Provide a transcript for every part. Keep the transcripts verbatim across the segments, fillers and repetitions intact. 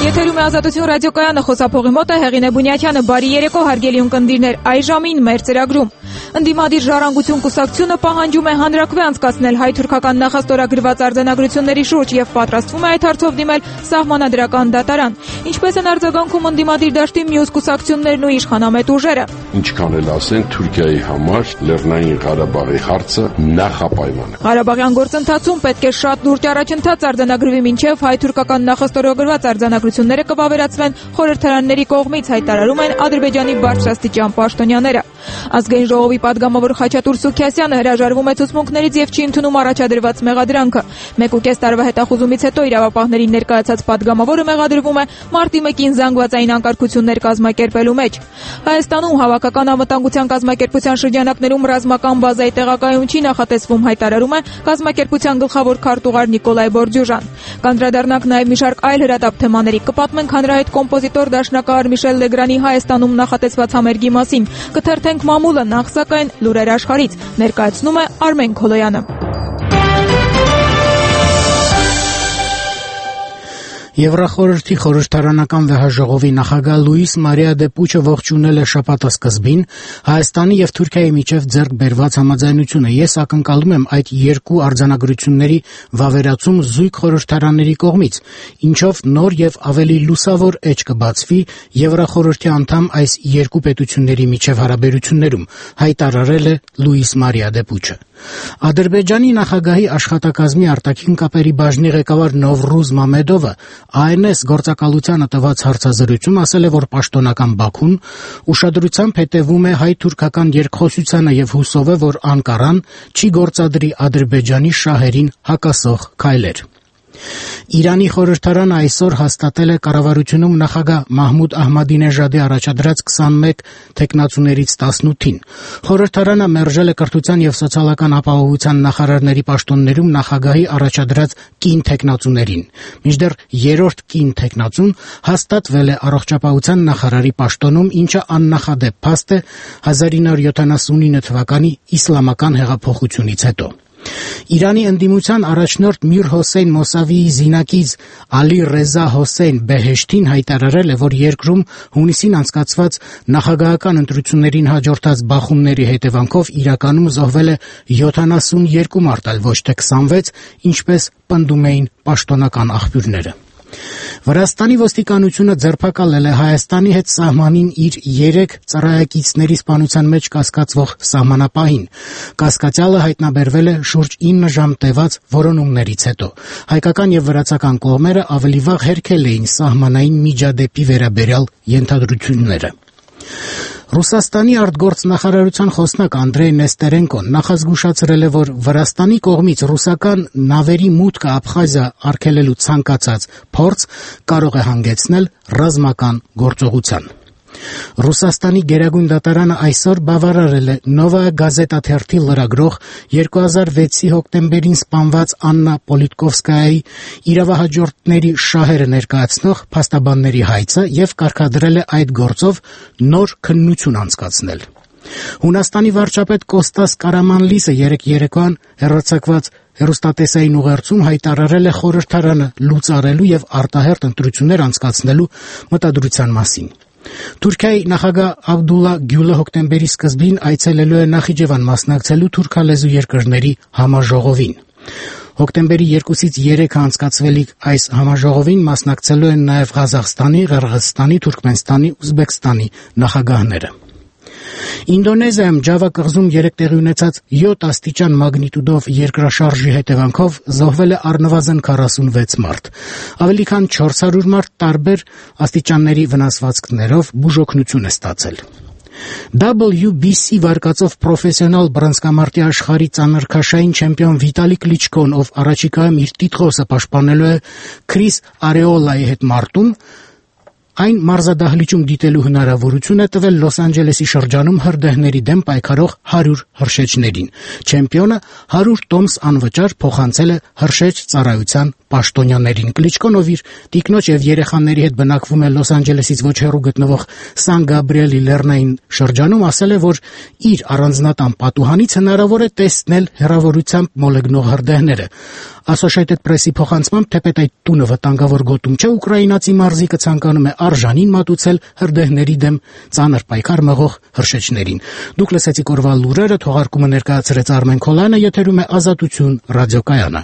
Եթերում է Ազատություն ռադիոկայանը, խոսափողի մոտ է Հեղինե Բունյակյանը։ Բարի երեկո, հարգելի ունկնդիրներ, այս ժամին մեր ծրագրում ընդդիմադիր Ժառանգություն կուսակցությունը պահանջում է հանրաքվե անցկացնել հայ-թուրքական նախաստորագրված արձանագրությունների շուրջ եւ պատրաստվում է այդ հարցով դիմել սահմանադրական դատարան։ Ինչպես են արձագանքում ընդդիմադիր դաշտի մյուս կուսակցություններն ու իշխանամետ ուժերը։ Ինչքան էլ ասեն, Թուրքիայի համար Լեռնային Ղարաբաղի հարցը նախապայման է։ Ղարաբաղյան գործընթացում պետք է շատ լուրջ առաջընթաց արձանագրվի, մինչև հայ-թուրքական նախաստորագրված արձանագրությունները կվավերացվեն խորհրդարանների կողմից, հայտարարում են Ադրբեջանի բարձրաստիճան պաշտոնյաները։ Ազգային ժողովի падգամավոր Խաչատուր Սուքիասյանը հրաժարվում է ցուցմունքներից եւ չի ընդունում առաջադրված մեղադրանքը։ Մեկ ու կես տարվա հետախուզումից հետո իրավապահներին ներկայացած падգամավորը մեղադրվում է մարտի մեկին զանգվածային անկարգություններ կազմակերպելու մեջ։ Հայաստանում հավաքական անվտանգության կազմակերպության շրջանակներում ռազմական բազայի տեղակայում չի նախատեսվում, հայտարարում է կազմակերպության գլխավոր քարտուղար Նիկոլայ Բորջուժան։ Կանդրադառնանք նաև մի շարք այլ հրատապ թեմաների։ Կպատմենք հանրահայտ կոմպոզիտոր դաշնակահար Միշել Լեգրանի Հայաստանում նախատեսված համերգի մասին։ Կթերթենք մամուլը, նախ սակայն լուրեր աշխարհից։ Ներկայացնում է Արմեն Քոլոյանը։ Եվրախորհրդի խորհրդարանական վեհաժողովի նախագահ Լուիս Մարիա դե Պուչը ողջունել է շաբաթասկզբին Հայաստանի եւ Թուրքիայի միջև ձեռք բերված համաձայնությունը։ Ես ակնկալում եմ այդ երկու արձանագրությունների վավերացում զույգ խորհրդարանների կողմից, ինչով նոր եւ ավելի լուսավոր էջ կբացվի Եվրախորհրդի անդամ այս երկու պետությունների միջև հարաբերություններում, հայտարարել է Լուիս Մարիա դե Պուչը։ Ադրբեջանի նախագահի աշխատակազմի արտաքին կապերի բաժնի ղեկավար Նովրուզ Մամեդովը Այ Էն Էս գործակալությանը տված հարցազրույցում ասել է, որ պաշտոնական Բաքուն ուշադրությամբ հետևում է հայ-թուրքական երկխոսությանը եւ հուսով է, որ Անկարան չի գործադրի Ադրբեջանի շահերին հակասող քայլեր։ Իրանի խորհրդարանը այսօր հաստատել է կառավարությունում նախագահ Մահմուդ Ահմադինեժադի առաջադրած քսանմեկ թեկնածուներից տասնութին։ Խորհրդարանը մերժել է կրթության եւ սոցիալական ապահովության նախարարների պաշտոններում նախագահի առաջադրած կին թեկնածուներին։ Մինչդեռ երրորդ կին թեկնածուն հաստատվել է առողջապահության նախարարի պաշտոնում, ինչը աննախադեպ փաստ է հազար ինը հարյուր յոթանասունինը թվականի իսլամական հեղափոխությունից հետո։ Իրանի ընդդիմության առաջնորդ Միր Հոսեյն Մոսավիի զինակից Ալի Ռեզա Հոսեյն Բեհեշթին հայտարարել է, որ երկրում հունիսին անցկացված նախագահական ընտրություններին հաջորդած բախումների հետևանքով իրականում զոհվել է յոթանասունյոթ մարդ, այլ ոչ թե քսանվեց, ինչպես պնդում էին պաշտոնական աղբյուրները։ Վրաստանի ոստիկանությունը ձերբակալել է Հայաստանի հետ սահմանին իր երեք ծառայակիցների սպանության մեջ կասկածվող սահմանապահին։ Կասկածյալը հայտնաբերվել է շուրջ ինը ժամ տևած որոնումներից հետո։ Հայկական եւ վրացական կողմերը ավելի վաղ հերքել էին սահմանային միջադեպի վերաբերյալ ենթադրությունները։ Ռուսաստանի արտգործնախարարության խոսնակ Անդրեյ Նեստերենկոն նախազգուշացրել է, որ Վրաստանի կողմից ռուսական նավերի մուտքը Աբխազիա արգելելու ցանկացած փորձ կարող է հանգեցնել ռազմական գործողության։ Ռուսաստանի գերագույն դատարանը այսօր բավարարել է Նովայա Գազետա թերթի լրագրող երկու հազար վեցի հոկտեմբերին սպանված Աննա Պոլիտկովսկայայի իրավահաջորդների շահերը ներկայացնող փաստաբանների հայցը եւ կարգադրել է այդ գործով նոր քննություն անցկացնել։ Հունաստանի վարչապետ Կոստաս Կարամանլիսը երեկ երեկոյան հեռարձակված հեռուստատեսային ուղերձում հայտարարել է խորհրդարանը լուծարելու եւ արտահերթ ընտրություններ անցկացնելու մտադրության մասին։ Թուրքիայի նախագահ Աբդուլլա Գյուլը հոկտեմբերի սկզբին այցելելու է Նախիջևան մասնակցելու թուրքալեզու երկրների համաժողովին։ Հոկտեմբերի երկուսից երեքը անցկացվելիք այս համաժողովին մասնակցելու են նաև Ղազախստանի, Ղրղըզստանի, Թուրքմենստանի, Ուզբեկստանի նախագահները։ Ինդոնեզիայում Ջավա կղզում երեկ տեղի ունեցած յոթ աստիճան մագնիտուդով երկրաշարժի հետևանքով զոհվել է առնվազն քառասունվեց մարդ։ Ավելի քան չորս հարյուր մարդ տարբեր աստիճանների վնասվածքներով բուժօգնություն է ստացել։ W B C վարկածով պրոֆեսիոնալ բռնցքամարտի աշխարհի ծանրքաշային չեմպիոն Վիտալի Կլիչկոն, ով առաջիկայում իր տիտղոսը պաշտպանելու է Քրիս Արեոլայի հետ մարտում, Այն մարզադահլիճում դիտելու հնարավորություն է տվել Լոս Անջելեսի շրջանում հրդեհների դեմ պայքարող հարյուր հրշեջներին։ Չեմպիոնը հարյուր տոմս անվճար փոխանցել է հրշեջ ծառայության պաշտոնյաներին։ Կլիչկոն, ով իր տիկնոջ եւ երեխաների հետ բնակվում է Լոս Անջելեսից ոչ հեռու գտնվող Սան Գաբրիելի լեռնային շրջանում, ասել է, որ իր առանձնատան պատուհանից հնարավոր է տեսնել հեռավորությամբ մոլեգնող հրդեհները։ Associated Press-ի փոխանցմամբ, թեպետ այդ տունը վտանգավոր գոտում չէ, ուկրաինացի մարզիկը ցանկանում է արժանին մատուցել հրդեհների դեմ ծանր պայքար մղող հրշեջներին։ Դուք լսեցիք օրվա լուրերը, թողարկումը ներկայացրեց Արմեն Քոլյանը, եթերում է Ազատություն ռադիոկայանը։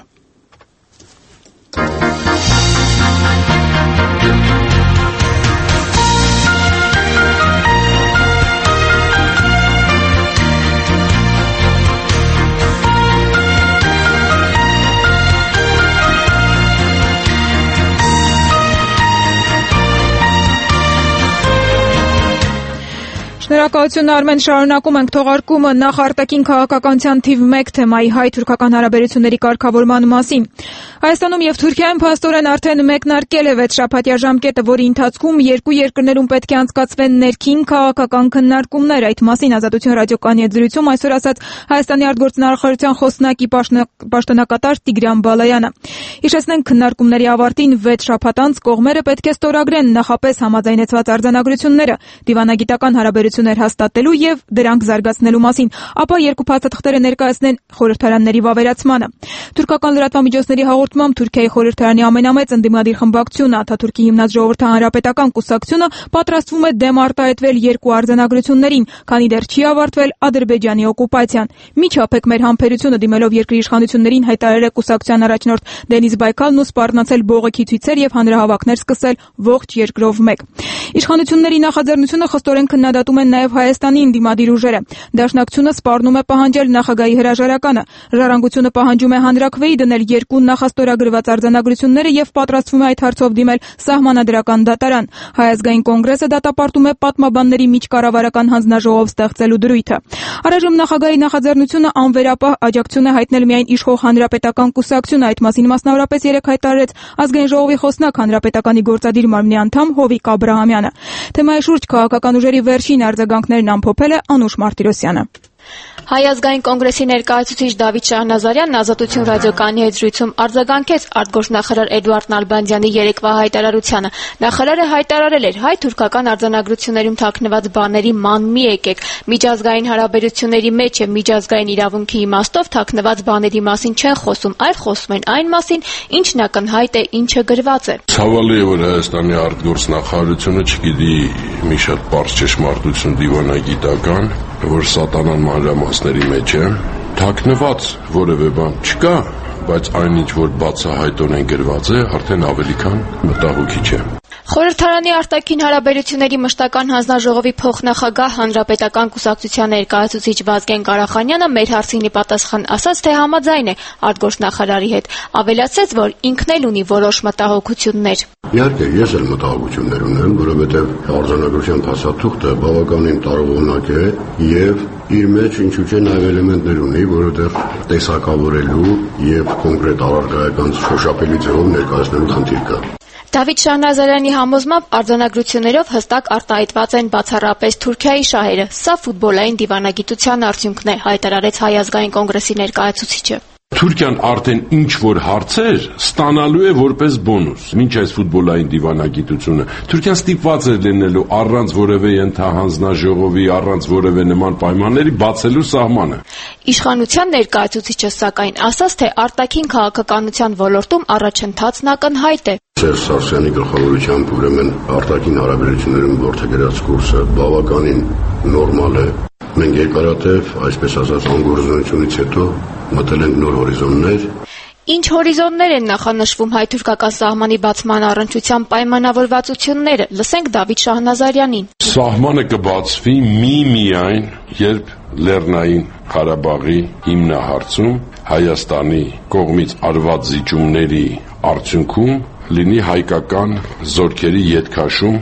Շնորհակալություն Արմեն, շարունակում ենք թողարկումը նախ արտաքին քաղաքականության թիվ մեկ թեմայի հայ-թուրքական հարաբերությունների կարգավորման մասին։ Հայաստանում եւ Թուրքիայում փաստորեն արդեն մեկնարկել է վեցշաբաթյա ժամկետը, որի ընթացքում երկու երկրներում պետք է անցկացվեն ներքին քաղաքական քննարկումներ։ Այդ մասին Ազատություն ռադիոկայանի հետ զրույցում այսօր ասաց Հայաստանի արտգործնախարարության խոսնակի պաշտոնակատար Տիգրան Բալայանը։ Հիշեցնենք, քննարկումների ավարտին վեց շաբաթ անց կողմերը պետք է ստորագրեն նախապես համաձայնեցված արձանագրությունները դիվանագիտական հարաբերություններ հաստատելու եւ դրանք զարգացնելու մասին, ապա երկու փաստաթղթերը ներկայացնեն խորհրդարանների վավերացմանը։ Թուրքական լրատվամիջոցների հաղորդմամբ Թուրքիայի խորհրդարանի ամենամեծ ընդդիմադիր խմբակցությունը Աթաթուրքի հիմնած ժողովրդի հանրապետական կուսակցությունը պատրաստվում է դեմ արտահայտվել երկու արձանագրություններին, քանի դեռ չի ավարտվել Ադրբեջանի օկուպացիան։ Միջափեք մեր համբերությունը դիմելով երկրի իշխանություններին, հայտարարել է կուսակցության առաջնորդ Դենիս Բայկալն ու սպառնացել բողոքի ցույցեր եւ հանրահավաքներ սկսել ողջ երկրով մեկ։ Իշխանությունների նախաձեռնությունը խստորեն քննադատում են նաև Հայաստանի ընդդիմադիր ուժերը։ Դաշնակցությունը սպառնում է պահանջել նախագահի հրաժարականը։ Ժառանգությունը պահանջում է հանրաքվեի դնել երկու նախաստորագրված արձանագրությունները եւ պատրաստվում է այդ հարցով դիմել սահմանադրական դատարան։ Հայ ազգային կոնգրեսը դատապարտում է պատմաբանների միջկառավարական հանձնաժողով ստեղծելու դրույթը։ Առայժմ նախագահի նախաձեռնությունը անվերապահ աջակցություն է հայտնել միայն իշխող հանրապետական կուսակցությունը։ Այդ մասին մասնավորապես երեկ հայտարարեց ազգային ժողովի խոսնակ հանրապետականի գործադիր մարմնի անդամ Հովիկ Աբրահամյանը։ Թեմայի շուրջ քաղաքական ուժերի վերջին արձագանքներն ամփոփել է Անուշ Մարտիրոսյանը։ Հայ ազգային կոնգրեսի ներկայացուցիչ Դավիթ Շահնազարյանն Ազատություն ռադիոկայանի հետ զրույցում արձագանքեց արտգործնախարար Էդուարդ Նալբանդյանի երեկվա հայտարարությանը։ Նախարարը հայտարարել էր. հայ-թուրքական արձանագրություններում թաքնված բաների ման մի եկեք, միջազգային հարաբերությունների մեջ է, միջազգային իրավունքի իմաստով թաքնված բաների մասին չեն խոսում, այլ խոսում են այն մասին, ինչն ակնհայտ է, ինչը գրված է։ Ցավալի է, որ Հայաստանի արտգործնախարարությունը չգիտի մի շատ պարզ ճշմարտություն դիվանագիտական, որ սատանան մանրամասների մեջ է, թաքնված որևէ բան չկա, բայց այն ինչ որ բացահայտորեն գրված է, արդեն ավելի քան մտահոգիչ է։ Խորհրդարանի արտաքին հարաբերությունների մշտական հանձնաժողովի փոխնախագահ հանրապետական կուսակցության ներկայացուցիչ Վազգեն Կարախանյանը մեր հարցին ի պատասխան ասաց, թե համաձայն է արտգործնախարարի հետ, ավելացրեց, որ ինքն էլ ունի որոշ մտահոգություններ։ Իհարկե, ես էլ մտահոգություններ ունեմ, որովհետև արձանագրության փաստաթուղթը բավականին տարողունակ է եւ իր մեջ ինչու՞ չէ նաև էլեմենտներ ունի, որովհետև տեսակավորելու եւ կոնկրետ առարկայական շոշափելի ձևով ներկայացնելու խնդիր կա։ Դավիթ Շահնազարյանի համոզմամբ արձանագրություններով հստակ արտահայտված են բացառապես Թուրքիայի շահերը։ Սա ֆուտբոլային դիվանագիտության արդյունքն է, հայտարարեց Հայ ազգային կոնգրեսի ներկայացուցիչը։ Թուրքիան արդեն ինչ որ հարցեր ստանալու է որպես բոնուս, մինչ այս ֆուտբոլային դիվանագիտությունը։ Թուրքիան ստիպված է լինելու առանց որևէ ենթահանձնաժողովի, առանց որևէ նման պայմանների բացելու սահմանը։ Իշխանության ներկայացուցիչը սակայն ասաց, թե արտաքին քաղաքականության ոլորտում առաջընթացն ակնհայտ է։ Սերժ Սարգսյանի գլխավորությամբ ուրեմն արտաքին հարաբերություններում որդեգրած կուրսը բավականին նորմալ է։ Մենք երկարատև, այսպես ասած, անգործությունից հետո մտել ենք նոր հորիզոններ։ Ինչ հորիզոններ են նախանշվում հայ-թուրքական սահմանի բացման առնչությամբ պայմանավորվածությունները։ Լսենք Դավիթ Շահնազարյանին։ Սահմանը կբացվի մի-միայն, երբ Լեռնային Ղարաբաղի հիմնահարցում Հայաստանի կողմից արված զիջումների արդյունքում լինի հայկական զորքերի ետքաշում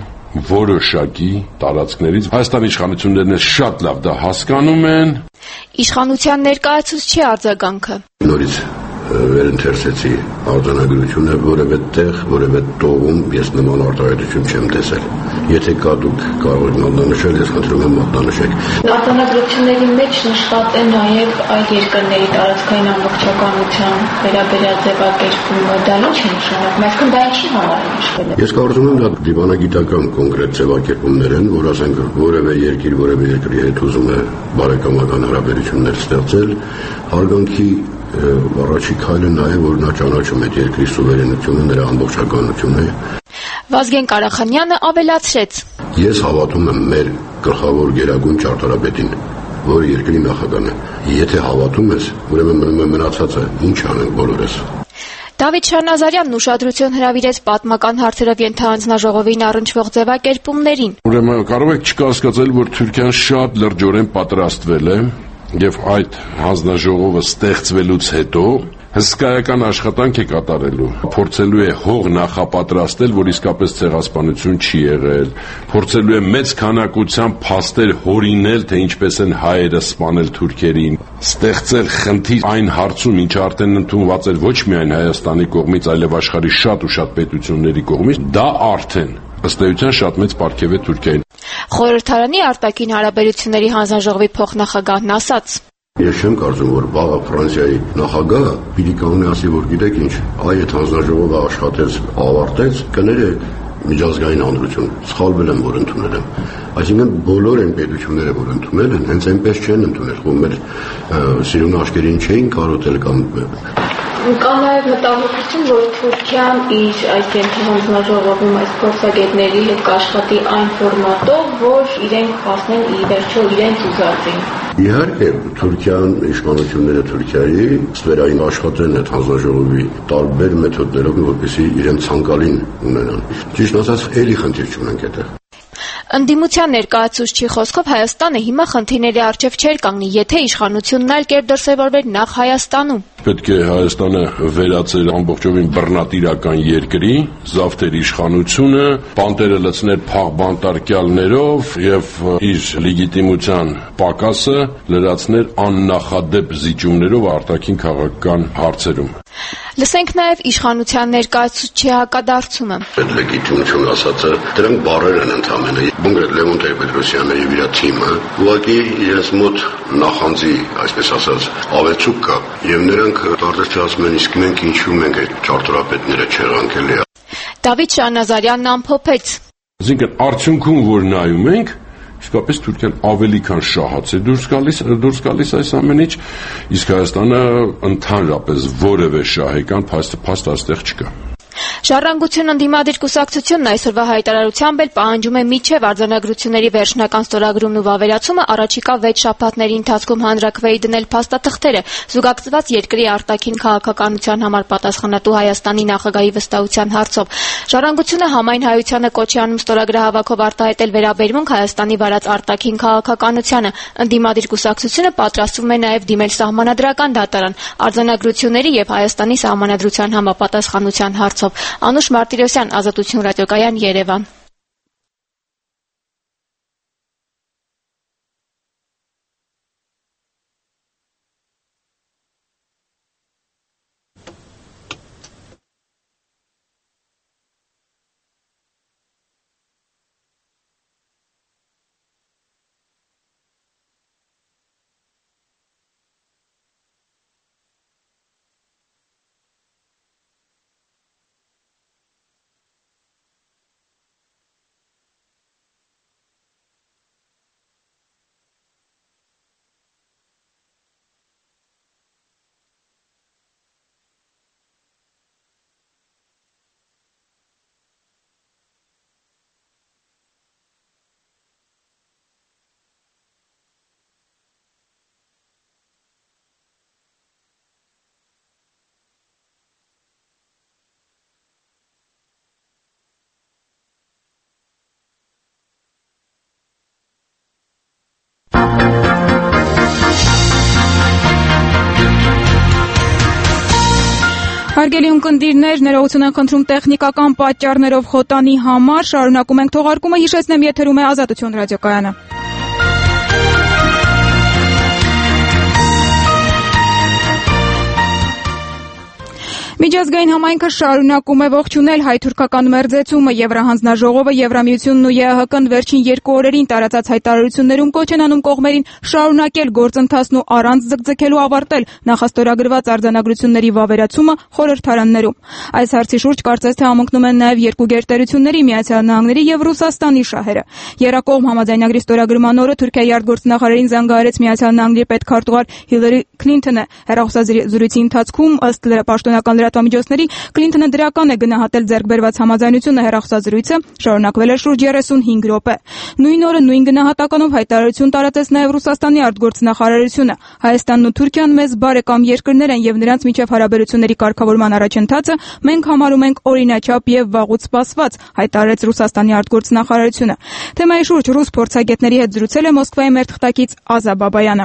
որոշակի տարածքներից։ Հայաստանի իշխանություններն շատ լավ դա հասկանում են։ Իշխանության ներկայացուցչի արձագանքը։ Նորից վերընթերցեցի արձանագրությունը, որևէ տեղ, որևէ տողում ես նման արտահայտություն չեմ տեսել։ Եթե կա դուք կարող եք մատնանշել, ես խնդրում եմ մատնանշեք։ Արձանագրությունների մեջ նշված է նաև այդ երկրների տարածքային ամբողջականության վերաբերյալ ձևակերպումը, դա ինչ է նշանակում, այսինքն դա ինչի համար է նշվել։ Ես կարծում եմ դա դիվանագիտական կոնկրետ ձևակերպումներ են, որ ասենք որևէ երկիր, որևէ երկրի հետ ուզում է բարեկամական հարաբերություններ ստեղծել, հարգանքի առաջի քայլը նա է, որ նա ճանաչում այդ երկրի սուվերենությունը, նրա ամբողջականությունը։ Վազգեն Կարախանյանը ավելացրեց. Ես հավատում եմ մեր գլխավոր գերագույն ճարտարապետին, որը երկրի նախագահն է։ Եթե հավատում ես, ուրեմն մնում է մնացածը, ինչ անենք բոլորս։ Դավիթ Շահնազարյանն ուշադրություն հրավիրեց պատմական հարցերով ենթահանձնաժողովին առնչվող ձևակերպումներին։ Ուրեմն կարող եք չկասկածել, որ Թուրքիան շատ լրջորեն պատրաստվել է եւ այդ հանձնաժողովը ստեղծվելուց հետո հսկայական աշխատանք է կատարելու, փորձելու է հող նախապատրաստել, որ իսկապես ցեղասպանություն չի եղել, փորձելու է մեծ քանակությամբ փաստեր հորինել, թե ինչպես են հայերը սպանել թուրքերին, ստեղծել խնդիր այն հարցում, ինչը արդեն ընդունված էր ոչ միայն Հայաստանի կողմից, այլև աշխարհի շատ ու շատ պետությունների կողմից, դա արդեն ըստ էության շատ մեծ պարգև է Թուրքիային։ Խորհրդարանի արտաքին հարաբերությունների հանձնաժողովի փոխնախագահն ասաց. Ես չեմ կարծում, որ վաղը Ֆրանսիայի նախագահը պիտի կանոնի ասի, որ գիտեք ինչ, այդ հանձնաժողովը աշխատեց, ավարտեց, կներեք միջազգային հանրություն, սխալվել եմ, որ ընդունել եմ։ Այսինքն բոլոր այն պետությունները, որ ընդունել են, հենց այնպես չեն ընդունել, որ մեր սիրուն աշկերին չէին կարոտել կամ Կա նաև մտահոգություն, որ Թուրքիան իր այս ենթահանձնաժողովում այս փորձագետների հետ կաշխատի այն ֆորմատով, որ իրենք հասնեն ի վերջո իրենց ուզածին։ Իհարկե, Թուրքիան, իշխանությունները Թուրքիայի ստվերային աշխատեն այդ հանձնաժողովի տարբեր մեթոդներով, որպեսզի իրենց ցանկալին ունենան։ Ճիշտ ասած, էլի խնդիր չունենք այդտեղ։ Ընդդիմության ներկայացուցչի խոսքով Հայաստանը հիմա խնդիրների առջև չէր կանգնի, եթե իշխանությունն այլ կերպ դրսևորվեր նախ Հայաստանում։ Պետք է Հայաստանը վերածեր ամբողջովին բռնատիրական երկրի, զավթեր իշխանությունը, պանտերը լցներ փաղբանտարկյալներով եւ իր լեգիտիմության պակասը լրացներ աննախադեպ զիջումներով արտաքին քաղաքական հարցերում։ Լսենք նաև իշխանության ներկայացուցչի հակադարձումը։ Այդ լեգիտիմություն ասածը, դրանք բառեր են ընդամենը։ Կոնկրետ Լևոն Տեր-Պետրոսյանը եւ իր թիմը ուղղակի իրենց մոտ նախանձի, այսպես ասած, ավելցուկ կա եւ նրանք տարածած ասում են, իսկ մենք ինչու մենք այդ ճարտարապետները չեղանքել է։ Դավիթ Շահնազարյանն ամփոփեց. Այսինքն արդյունքում որ նայում ենք, իսկապես Թուրքիան ավելի քան շահած է դուրս գալիս, դուրս գալիս այս ամենից, իսկ Հայաստանը ընդհանրապես որևէ շահեկան փաստ այստեղ չկա։ Ժառանգություն ընդդիմադիր կուսակցությունն այսօրվա հայտարարությամբ էլ պահանջում է միջև արձանագրությունների վերջնական ստորագրումն ու վավերացումը առաջիկա վեց շաբաթների ընթացքում հանրաքվեի դնել փաստաթղթերը, զուգակցված երկրի արտաքին քաղաքականության համար պատասխանատու Հայաստանի նախագահի վստահության հարցով։ Ժառանգությունը համայն հայությանը կոչ է անում ստորագրահավաքով արտահայտել վերաբերմունք Հայաստանի վարած արտաքին քաղաքականությանը։ Ընդդիմադիր կուսակցությունը պատրաստվում է նաև դիմել սահմանադրական դատարան արձանագրությունների եւ Հայաստանի սահմանադրության համապատասխանության հարցով։ Անուշ Մարտիրոսյան, Ազատություն ռադիոկայան, Երևան։ Հարգելի ունկնդիրներ, ներողություն ենք խնդրում տեխնիկական պատճառներով խոտանի համար, շարունակում ենք թողարկումը, հիշեցնեմ եթերում է Ազատություն ռադիոկայանը։ Միջազգային համայնքը շարունակում է ողջունել հայ-թուրքական մերձեցումը։ Եվրահանձնաժողովը, Եվրամիությունն ու ԵԱՀԿ-ն վերջին երկու օրերին տարածած հայտարարություններում կոչ են անում կողմերին շարունակել գործընթացն ու առանց ձգձգելու ավարտել նախաստորագրված արձանագրությունների վավերացումը խորհրդարաններում։ Այս հարցի շուրջ կարծես թե համընկնում են նաև երկու գերտերությունների՝ Միացյալ Նահանգների եւ Ռուսաստանի շահերը։ Երակողմ համաձայնագրի ստորագրման օրը Թուրքիայի արտգործնախարարին զանգահարեց Միացյալ Նահանգների պետքարտուղար Հիլարի Քլինթոնը։ Հեռախոսազրույցի ընթացքում, ըստ պաշտոնական լրատվամիջոցների, Քլինթոնը դրական է գնահատել ձեռքբերված համաձայնությունը։ Հեռախոսազրույցը շարունակվել է շուրջ երեսունհինգ րոպե։ Նույն օրը նույն գնահատականով հայտարարություն տարածեց նաև Ռուսաստանի արտգործնախարարությունը։ Հայաստանն ու Թուրքիան մեծ բարեկամ երկրներ են եւ նրանց միջև հարաբերությունների կարգավորման առաջընթացը մենք համարում ենք օրինաչափ եւ վաղուց սպասված, հայտարարեց Ռուսաստանի արտգործնախարարությունը։ Թեմայի շուրջ ռուս փորձագետների հետ զրուցել է Մոսկվայի մեր թղթակից Ազա Բաբայանը։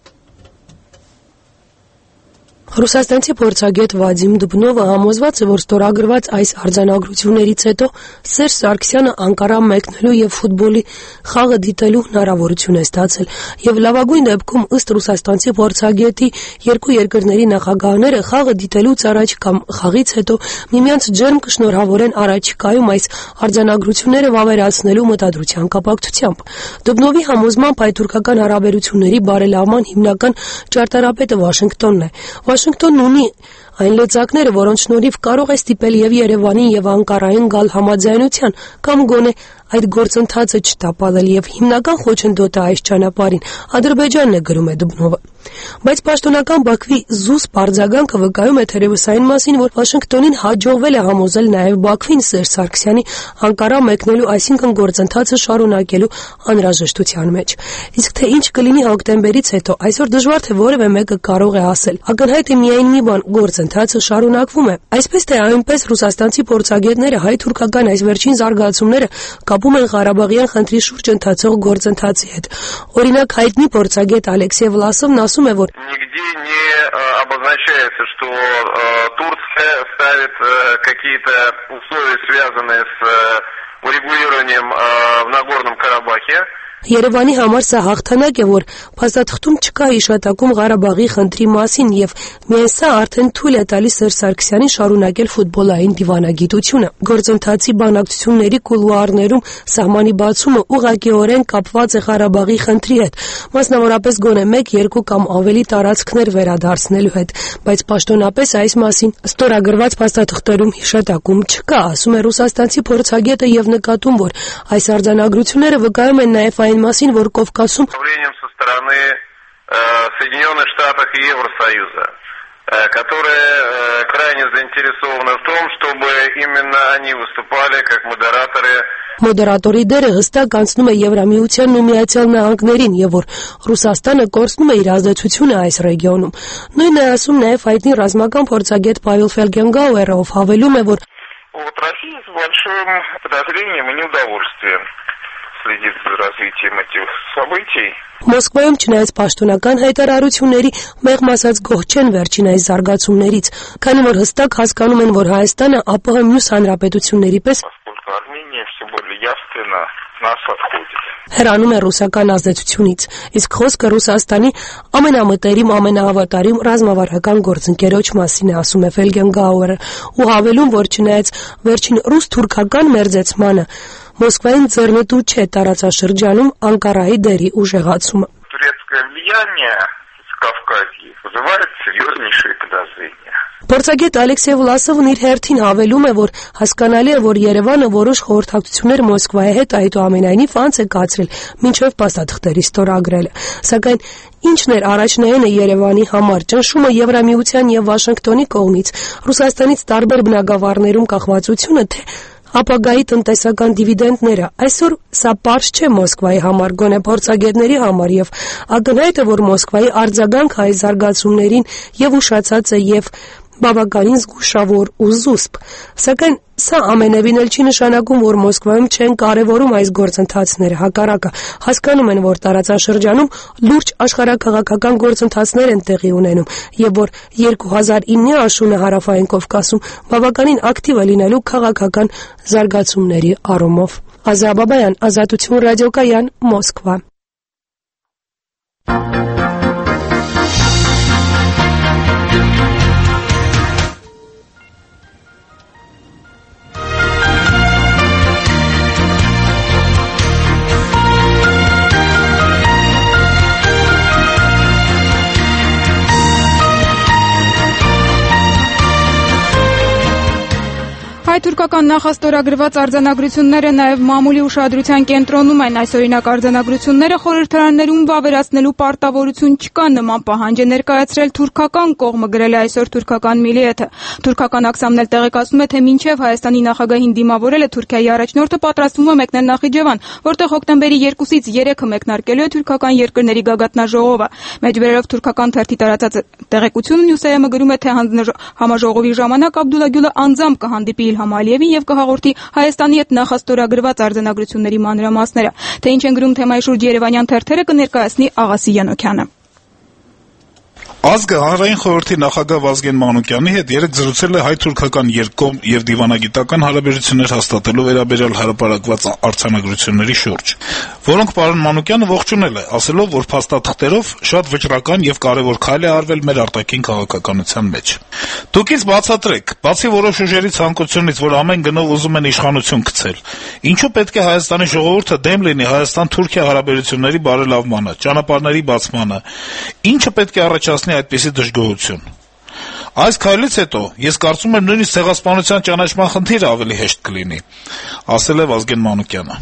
Ռուսաստանցի փորձագետ Վադիմ Դուբնովը համոզված է, որ ստորագրված այս արձանագրություններից հետո Սերժ Սարգսյանը Անկարա մեկնելու եւ ֆուտբոլի խաղը դիտելու հնարավորություն է ստացել, եւ լավագույն դեպքում, ըստ ռուսաստանցի փորձագետի, երկու երկրների նախագահները խաղը դիտելուց առաջ կամ խաղից հետո միմյանց ջերմ կշնորհավորեն առաջիկայում այս արձանագրությունները վավերացնելու մտադրության կապակցությամբ։ Դուբնովի համոզմամբ հայ-թուրքական հարաբերությունների բարելավման հիմնական ճարտարապետը Վաշինգտոնն է։ Վաշինգտոնն ունի այն լծակները, որոնց շնորհիվ կարող է ստիպել եւ Երևանին եւ Անկարային գալ համաձայնության կամ գոնե այդ գործընթացը չտապալել, եւ հիմնական խոչընդոտը այս ճանապարհին Ադրբեջանն է, գրում է Դուբնովը։ Բայց պաշտոնական Բաքվի զուսպ արձագանքը վկայում է թերևս այն մասին, որ Վաշինգտոնին հաջողվել է համոզել նաեւ Բաքվին Սերժ Սարգսյանի Անկարա մեկնելու, այսինքն գործընթացը շարունակելու անհրաժեշտության մեջ։ Իսկ թե ինչ կլինի հոկտեմբերից հետո, այսօր դժվար թե որևէ մեկը կարող է ասել։ Ակնհայտ է միայն մի բան՝ գործընթացը շարունակվում է։ Այսպես թե այնպես ռուսաստանցի փորձագետները հայ-թուրքական այս վերջին զարգացումները կապում են Ղարաբաղյան խնդրի շուրջ ընթացող գործընթացի հետ։ Օրինակ, հայտնի փորձագետ Ալեքսեյ Վլասովն ասում է, որ нигде не обозначается, что Турция ставит какие-то условия, связанные с урегулированием в Нагорном Карабахе. Երևանի համար սա հաղթանակ է, որ փաստաթղթում չկա հիշատակում Ղարաբաղի խնդրի մասին, եւ միայն սա արդեն թույլ է տալիս Սերժ Սարգսյանին շարունակել ֆուտբոլային դիվանագիտությունը։ Գործընթացի բանակցությունների կուլուարներում սահմանի բացումը ուղղակիորեն կապված է Ղարաբաղի խնդրի հետ, մասնավորապես գոնե մեկ, երկու կամ ավելի տարածքներ վերադարձնելու հետ, բայց պաշտոնապես այս մասին ստորագրված փաստաթղթերում հիշատակում չկա, ասում է ռուսաստանցի փորձագետը եւ նկատում, որ այս արձանագրությունները վկայում են նաեւ այն մասին, որ Կովկասում со стороны Соединенных Штатов и Евросоюза, которые крайне заинтересованы в том, чтобы именно они выступали как модераторы. Մոդերատորի դերը հստակ անցնում է Եվրամիությանն ու Միացյալ Նահանգներին, եւ որ Ռուսաստանը կորցնում է իր ազդեցությունը այս ռեգիոնում։ Նույնն է ասում նաեւ հայտնի ռազմական փորձագետ Պավել Ֆելգենգաուերը, ով հավելում է, որ Вот Россия с большим подозрением и неудовольствием следит за развитием этих событий. Մոսկվայում չնայած պաշտոնական հայտարարությունների մեղմ ասած գոհ չեն վերջին այս զարգացումներից, քանի որ հստակ հասկանում են, որ Հայաստանը ԱՊՀ մյուս հանրապետությունների պես հեռանում է ռուսական ազդեցությունից, իսկ խոսքը Ռուսաստանի ամենամտերիմ, ամենաավատարիմ ռազմավարական գործընկերոջ մասին է, ասում է Ֆելգենգաուերը, ու հավելում, որ չնայած վերջին ռուս-թուրքական մերձեցմանը Մոսկվային ձեռնտու չէ տարածաշրջանում Անկարայի դերի ուժեղացումը։ Турецкое влияние в Кавказе вызывает серьезнейшие подозрения. Փորձագետ Ալեքսեյ Վլասովն իր հերթին հավելում է, որ հասկանալի է, որ Երևանը որոշ խորհրդակցություններ Մոսկվայի հետ այդուամենայնիվ անց է կացրել մինչև փաստաթղթերի ստորագրելը։ Սակայն ինչն էր առաջնայինը Երևանի համար՝ ճնշումը Եվրամիության եւ Վաշինգտոնի կողմից, Ռուսաստանից տարբեր բնագավառներում կախվածությունը, թե ապագայի տնտեսական դիվիդենդները։ Այսօր սա պարզ չէ Մոսկվայի համար, գոնե փորձագետների համար, եւ ակնհայտ է, որ Մոսկվայի արձագանքը այս զարգացումներին եւ ուշացած է եւ բավականին զգուշավոր ու զուսպ։ Սակայն սա ամենևին էլ չի նշանակում, որ Մոսկվայում չեն կարևորում այս գործընթացները, հակառակը, հասկանում են, որ տարածաշրջանում լուրջ աշխարհաքաղաքական գործընթացներ են տեղի ունենում եւ որ երկու հազար իննի աշունը Հարավային Կովկասում բավականին ակտիվ է լինելու քաղաքական զարգացումների առումով։ Ազա Բաբայան, Ազատություն ռադիոկայան, Մոսկվա։ թուրքական նախաստորագրված արձանագրությունները նաև մամուլի ուշադրության կենտրոնում են։ Այս օրինակ արձանագրությունները խորհրդարաններում վավերացնելու պարտավորություն չկա, նման պահանջ է ներկայացրել թուրքական կողմը, գրել է այսօր թուրքական Միլիեթը։ Թուրքական ակսամն էլ տեղեկացնում է, թե մինչև Հայաստանի նախագահին դիմավորել է Թուրքիայի առաջնորդը պատրաստվում է մեկնել Նախիջևան, որտեղ հոկտեմբերի երկուսից երեքը մեկնարկելու է թուրքական երկրների գագաթնաժողովը։ Մեջբերելով թուրքական թերթի տարածած տեղեկությունը Նյուսեյեմը գրում է, թե համաժողովի ժամանակ Աբդուլլա Գյուլը անձամբ կհանդիպի Իլհամ Ալիևին եւ կհաղորդի Հայաստանի հետ նախաստորագրված արձանագրությունների մանրամասները։ Թե ինչ են գրում թեմայի շուրջ երևանյան թերթերը, կներկայացնի Աղասի Յանոքյանը։ Ազգը հանրային խորհրդի նախագահ Վազգեն Մանուկյանի հետ երեկ զրուցել է հայ-թուրքական երկկողմ եւ դիվանագիտական հարաբերություններ հաստատելու վերաբերյալ հրապարակված արձանագրությունների շուրջ, որոնք պարոն Մանուկյանը ողջունել է, ասելով, որ փաստաթղթերով շատ վճռական եւ կարեւոր քայլ է արվել մեր արտաքին քաղաքականության մեջ։ Դուք ինձ բացատրեք, բացի որոշ ուժերի ցանկությունից, որ ամեն գնով ուզում են իշխանություն գցել, ինչու պետք է Հայաստանի ժողովուրդը դեմ լինի Հայաստան-Թուրքիա հարաբերությունների բարելավմանը, ճանապարհների բացմանը, ինչը պետք է առաջացնի այդպիսի դժգոհություն։ Այս քայլից հետո ես կարծում եմ նույնիսկ ցեղասպանության ճանաչման խնդիրը ավելի հեշտ կլինի, ասել է Վազգեն Մանուկյանը։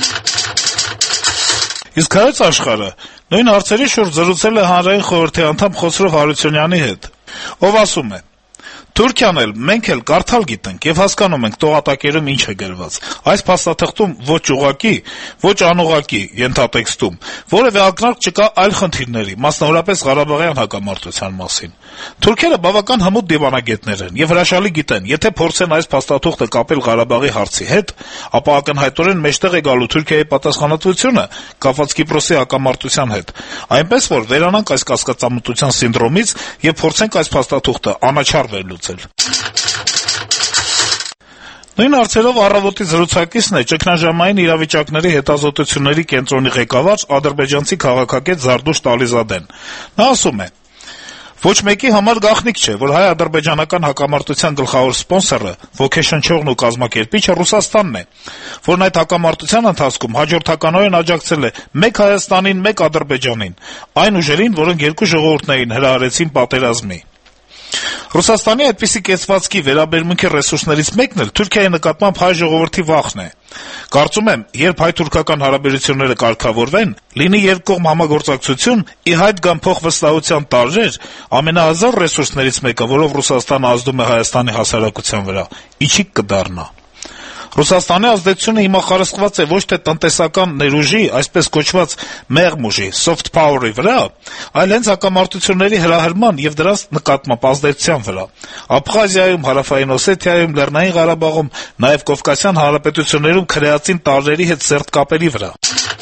Իսկ Հայոց աշխարհը նույն հարցերի շուրջ զրուցել է հանրային խորհրդի անդամ Խոսրով Հարությունյանի հետ, ով ասում է. Թուրքիան էլ, մենք էլ կարդալ գիտենք եւ հասկանում ենք տողատակերում ինչ է գրված։ Այս փաստաթղթում ոչ ուղղակի, ոչ անուղղակի ենթատեքստում որևէ ակնարկ չկա այլ խնդիրների, մասնավորապես Ղարաբաղյան հակամարտության մասին։ Թուրքերը բավական հմուտ դիվանագետներ են եւ հրաշալի գիտեն, եթե փորձեն այս փաստաթուղթը կապել Ղարաբաղի հարցի հետ, ապա ակնհայտորեն մեջտեղ է գալու Թուրքիայի պատասխանատվությունը կապված Կիպրոսի հակամարտության հետ։ Այնպես որ վերանանք այս կասկածամտության սինդրոմից եւ փորձենք այս փաստաթուղթը անաչառ վերլուծել։ Նույն հարցերով «Առավոտ»-ի զրուցակիցն է ճգնաժամային իրավիճակների հետազոտությունների կենտրոնի ղեկավար ադրբեջանցի քաղաքագետ Զարդուշտ Ալիզադեն։ Նա ասում է. Ոչ մեկի համար գաղտնիք չէ, որ հայ-ադրբեջանական հակամարտության գլխավոր սպոնսորը, ոգեշնչողն ու կազմակերպիչը Ռուսաստանն է, որն այդ հակամարտության ընթացքում հաջորդականորեն աջակցել է մեկ Հայաստանին, մեկ Ադրբեջանին, այն ուժերին, որոնք երկու ժողովուրդներին հրահարեցին պատերազմի։ Ռուսաստանի այդպիսի կեցվածքի վերաբերմունքի ռեսուրսներից մեկն էլ Թուրքիայի նկատմամբ հայ ժողովրդի վախն է։ Կարծում եմ, երբ հայ-թուրքական հարաբերությունները կարգավորվեն, լինի երկկողմ համագործակցություն, ի հայտ գան փոխվստահության տարրեր, ամենահզոր ռեսուրսներից մեկը, որով Ռուսաստանը ազդում է Հայաստանի հասարակության վրա, իջիկ կդառնա։ Ռուսաստանի ազդեցությունը հիմա խարսխված է ոչ թե տնտեսական ներուժի, այսպես կոչված մեղմ ուժի, soft power-ի վրա, այլ հենց հակամարտությունների հրահրման եւ դրանց նկատմամբ ազդեցության վրա։ Աբխազիայում, Հարավային Օսեթիայում, Լեռնային Ղարաբաղում, նաեւ Կովկասյան հանրապետություններում քրեացին տարրերի հետ սերտ կապերի վրա։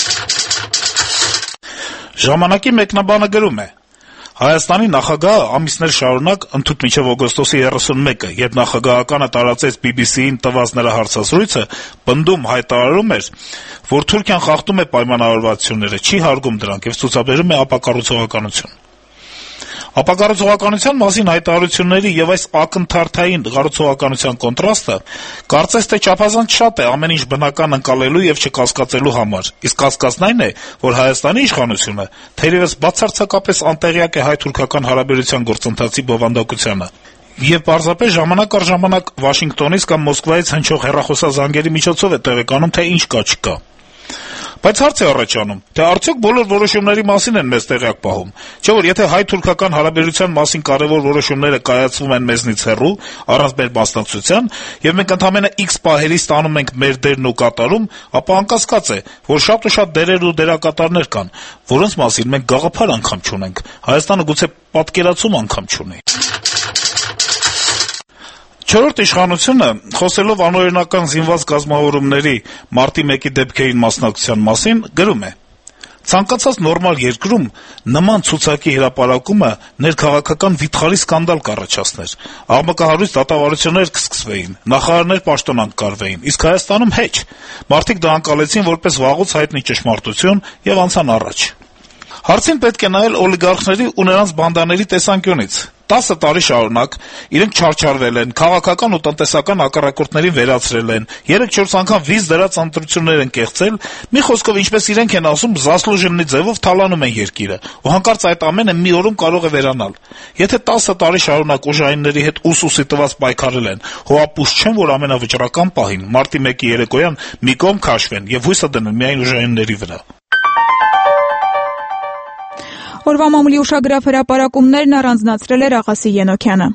Ժամանակի մեկնաբանը գրում է. Հայաստանի նախագահը ամիսներ շարունակ ընդհուպ մինչև օգոստոսի երեսունմեկը, երբ նախագահականը տարածեց բի բի սի-ին տված նրա հարցազրույցը, պնդում հայտարարում էր, որ Թուրքիան խախտում է պայմանավորվածությունները, չի հարգում դրանք եւ ցուցաբերում է ապակառուցողականություն։ Ապակառուցողականության մասին հայտարարությունների եւ այս ակնթարթային կառուցողականության կոնտրաստը կարծես թե չափազանց շատ է ամեն ինչ բնական ընկալելու եւ չկասկածելու համար, իսկ կասկածն այն է, որ Հայաստանի իշխանությունը թերևս բացարձակապես անտեղյակ է հայ-թուրքական հարաբերության գործընթացի բովանդակությանը եւ պարզապես ժամանակ առ ժամանակ Վաշինգտոնից կամ Մոսկվայից հնչող հեռախոսազանգերի միջոցով է տեղեկանում, թե ինչ կա չկա։ Բայց հարց է առաջանում, թե արդյոք բոլոր որոշումների մասին են մեզ տեղյակ պահում, չէ՞ որ եթե հայ-թուրքական հարաբերության մասին կարևոր որոշումները կայացվում են մեզնից հեռու, առանց մեր մասնակցության, եւ մենք ընդամենը X պահերի ստանում ենք մեր դերն ու կատարում, ապա անկասկած է, որ շատ ու շատ դերեր ու դերակատարներ կան, որոնց մասին մենք գաղափար անգամ չունենք, Հայաստանը գուցե պատկերացում անգամ չունի։ Չորրորդ իշխանությունը, խոսելով անօրինական զինված կազմավորումների մարտի մեկի դեպքերին մասնակցության մասին, գրում է. Ցանկացած նորմալ երկրում նման ցուցակի հրապարակումը ներքաղաքական վիթխարի սկանդալ կառաջացներ, աղմկահարույց դատավարություններ կսկսվեին, նախարարներ պաշտոնանկ կարվեին, իսկ Հայաստանում հեչ, մարդիկ դա անցալեցին որպես վաղուց հայտնի ճշմարտություն եւ անցան առաջ։ Հարցին պետք է նայել օլիգարխների ու նրանց բանդաների տեսանկյունից, տասը տարի շարունակ իրենք չարչարվել են, քաղաքական ու տնտեսական հակառակորդներին վերացրել են, երեք-չորս անգամ վիզ դրած ընտրություններ են կեղծել, մի խոսքով ինչպես իրենք են ասում, զասլուժեննի ձևով թալանում են երկիրը, ու հանկարծ այդ ամենը մի օրում կարող է վերանալ։ Եթե տասը տարի շարունակ ուժայինների հետ ուսուսի տված պայքարել են, հոապուս չեն, որ ամենավճռական պահին մարտի մեկի երեկոյան մի կողմ քաշվեն եւ հույսը դնեն միայն ուժայինների վրա։ Օրվա մամուլի ուշագրավ հրապարակումներն առանձնացրել է Ռաղասի Ենոքյանը։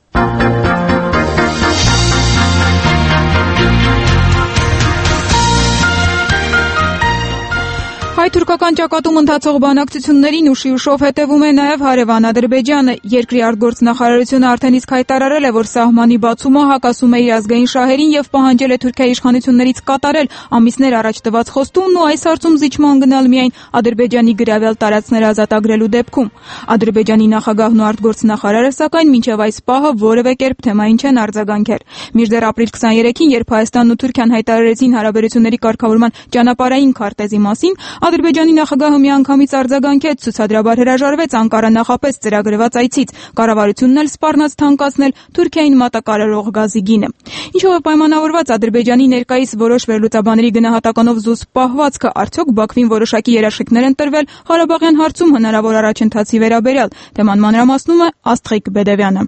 Հայ-թուրքական ճակատում ընթացող բանակցություններին ուշի-ուշով հետևում է նաև հարևան Ադրբեջանը։ Երկրի արտգործնախարարությունը արդեն իսկ հայտարարել է, որ սահմանի բացումը հակասում է իր ազգային շահերին եւ պահանջել է Թուրքիայի իշխանություններից կատարել ամիսներ առաջ տված խոստումն ու այս հարցում զիջման գնալ միայն Ադրբեջանի գրավել տարածքները ազատագրելու դեպքում։ Ադրբեջանի նախագահն ու արտգործնախարարը սակայն մինչև այս պահը որևէ կերպ թեմային չեն արձագանքել։ Մինչդեռ ապրիլ քսաներեքին, երբ Հայաստանն ու Թուրքիան հայտարարեցին հարաբերությունների կարգավորման ճանապարհային քարտեզի մասին, Ադրբեջանի նախագահը միանգամից արձագանքեց, ցուցադրաբար հրաժարվեց Անկարա նախապես ծրագրված այցից, կառավարությունն էլ սպառնաց թանկացնել Թուրքիային մատակարարող գազի գինը։ Ինչով է պայմանավորված Ադրբեջանի ներկայիս որոշ վերլուծաբանների գնահատականով զուս պահվածքը, արդյոք Բաքվին որոշակի երաշխիքներ են տրվել Ղարաբաղյան հարցում հնարավոր առաջընթացի վերաբերյալ։ Թեման մանրամասնում է Աստղիկ Բեդևյանը։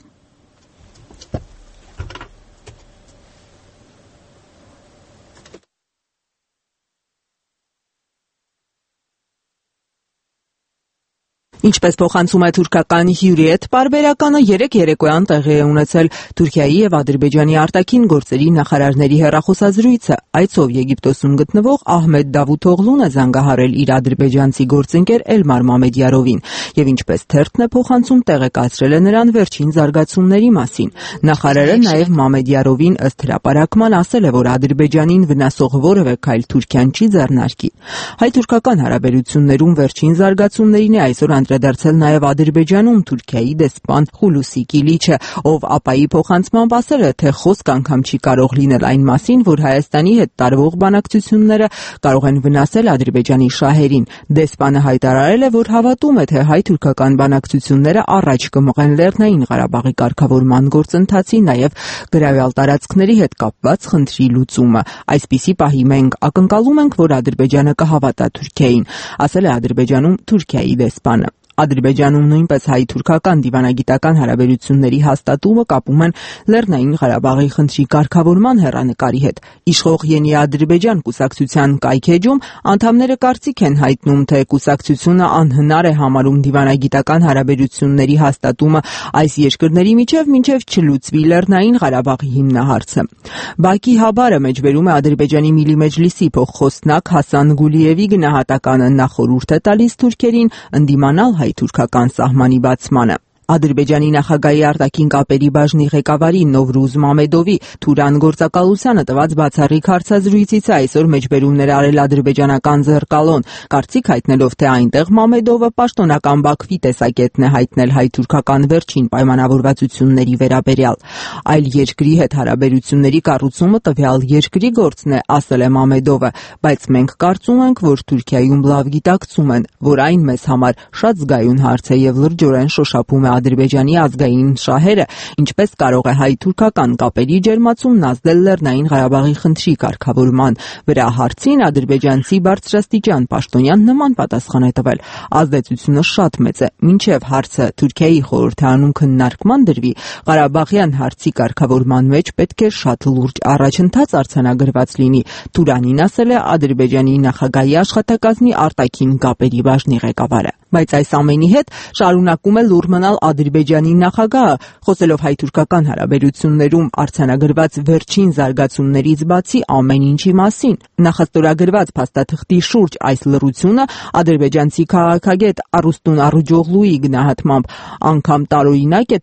Ինչպես փոխանցում է թուրքական Hürriyet պարբերականը, երեք երեկոյան տեղի է ունեցել Թուրքիայի եւ Ադրբեջանի արտաքին գործերի նախարարների հեռախոսազրույցը։ Այցով Եգիպտոսում գտնվող Ահմեդ Դավութօղլուն է զանգահարել իր ադրբեջանցի գործընկեր Էլմար Մամեդյարովին եւ ինչպես թերթն է փոխանցում, տեղեկացրել է նրան վերջին զարգացումների մասին։ Նախարարը նաեւ Մամեդյարովին ըստ հրապարակման ասել է, որ Ադրբեջանին վնասող որևէ քայլ Թուրքիան չի ձեռնարկի։ Հայ-թուրքական հարաբերություններում վերջին զարգացումներին է այսօր անդրադարձել նաև Ադրբեջանում Թուրքիայի դեսպան Խուլուսի Կիլիչը, ով ԱՊԱ-ի փոխանցմամբ ասել է, թե խոսք անգամ չի կարող լինել այն մասին, որ Հայաստանի հետ տարվող բանակցությունները կարող են վնասել Ադրբեջանի շահերին։ Դեսպանը հայտարարել է, որ հավատում է, թե հայ-թուրքական բանակցությունները առաջ կմղեն Լեռնային Ղարաբաղի կարգավորման գործընթացի, նաև գրավյալ տարածքների հետ կապված խնդրի լուծումը։ Այսպիսի պահի մենք ակնկալում ենք, որ Ադրբեջանը կհավատա Թուրքիային, ասել է Ադրբեջանում Թուրքիայի դեսպանը։ Ադրբեջանում նույնպես հայ-թուրքական դիվանագիտական հարաբերությունների հաստատումը կապում են Լեռնային Ղարաբաղի խնդրի կարգավորման հեռանկարի հետ։ Իշխող Ենի Ադրբեջան կուսակցության կայքեջում անդամները կարծիք են հայտնում, թե կուսակցությունը անհնար է համարում դիվանագիտական հարաբերությունների հաստատումը այս երկրների միջև, մինչև չլուծվի Լեռնային Ղարաբաղի հիմնահարցը։ Բաքի Հաբարը մեջբերում է Ադրբեջանի Միլի Մեջլիսի փոխխոսնակ Հասան Գուլիևի գնահատականը, նա խորհուրդ է տալիս թուրքերին ընդդիմանալ հայ-թուրքական սահմանի բացմանը։ Ադրբեջանի նախագահի արտաքին կապերի բաժնի ղեկավարի Նովրուզ Մամեդովի Թուրան գործակալությանը տված բացառիկ հարցազրույցից այսօր մեջբերումներ արել ադրբեջանական Ձեռկալոն, կարծիք հայտնելով, թե այնտեղ Մամեդովը պաշտոնական Բաքվի տեսակետն է հայտնել հայ-թուրքական վերջին պայմանավորվածությունների վերաբերյալ։ Այլ երկրի հետ հարաբերությունների կառուցումը տվյալ երկրի գործն է, ասել է Մամեդովը, բայց մենք կարծում ենք, որ Թուրքիայում լավ գիտակցում են, որ այն մեզ համար շատ զգայուն հարց է եւ լրջորեն շոշափում է Ադրբեջանի ազգային շահերը, ինչպես կարող է հայ-թուրքական կապերի ջերմացումն ազդել Լեռնային Ղարաբաղի խնդրի կարգավորման վրա հարցին ադրբեջանցի բարձրաստիճան պաշտոնյան նման պատասխան է տվել. ազդեցությունը շատ մեծ է, մինչև հարցը Թուրքիայի խորհրդարանում քննարկման դրվի, Ղարաբաղյան հարցի կարգավորման մեջ պետք է շատ լուրջ առաջընթաց արձանագրված լինի, Թուրանին ասել է Ադրբեջանի նախագահի աշխատակազմի արտաքին կապերի բաժնի ղեկավարը։ Բայց այս ամենի հետ շարունակում է լուր մնալ Ադրբեջանի նախագահը, խոսելով հայ-թուրքական հարաբերություններում արձանագրված վերջին զարգացումներից բացի ամեն ինչի մասին։ Նախաստորագրված փաստաթղթի շուրջ այս լռությունը ադրբեջանցի քաղաքագետ Արուստուն Արուջօղլուի գնահատմամբ անգամ տարօրինակ է թվում։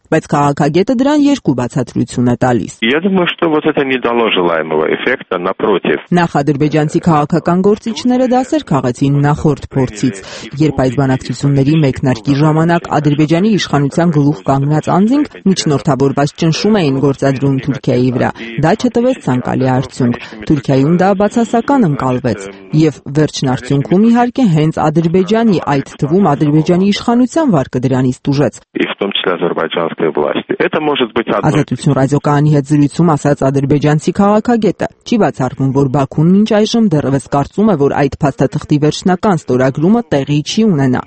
բայց քաղաքագետը դրան երկու բացատրություն է տալիս։ Я думаю, что вот это не дало желаемого эффекта, напротив. Նախ ադրբեջանցի քաղաքական գործիչները դասեր քաղեցին նախորդ փորձից, երբ այս բանակցությունների մեկնարկի ժամանակ Ադրբեջանի իշխանության գլուխ կանգնած անձինք միջնորդավորված ճնշում էին գործադրում Թուրքիայի վրա։ Դա չտվեց ցանկալի արդյունք։ Թուրքիայում դա բացասական ընկալվեց, եւ վերջին արդյունքում իհարկե հենց Ադրբեջանի, այդ թվում Ադրբեջանի իշխանության վարկը դրանից տուժեց։ Ազատություն ռադիոկայանի հետ զրույցում ասաց ադրբեջանցի քաղաքագետը։ Չի բացառվում, որ Բաքուն մինչ այժմ դեռևս կարծում է, որ այդ փաստաթղթի վերջնական ստորագրումը տեղի չի ունենա։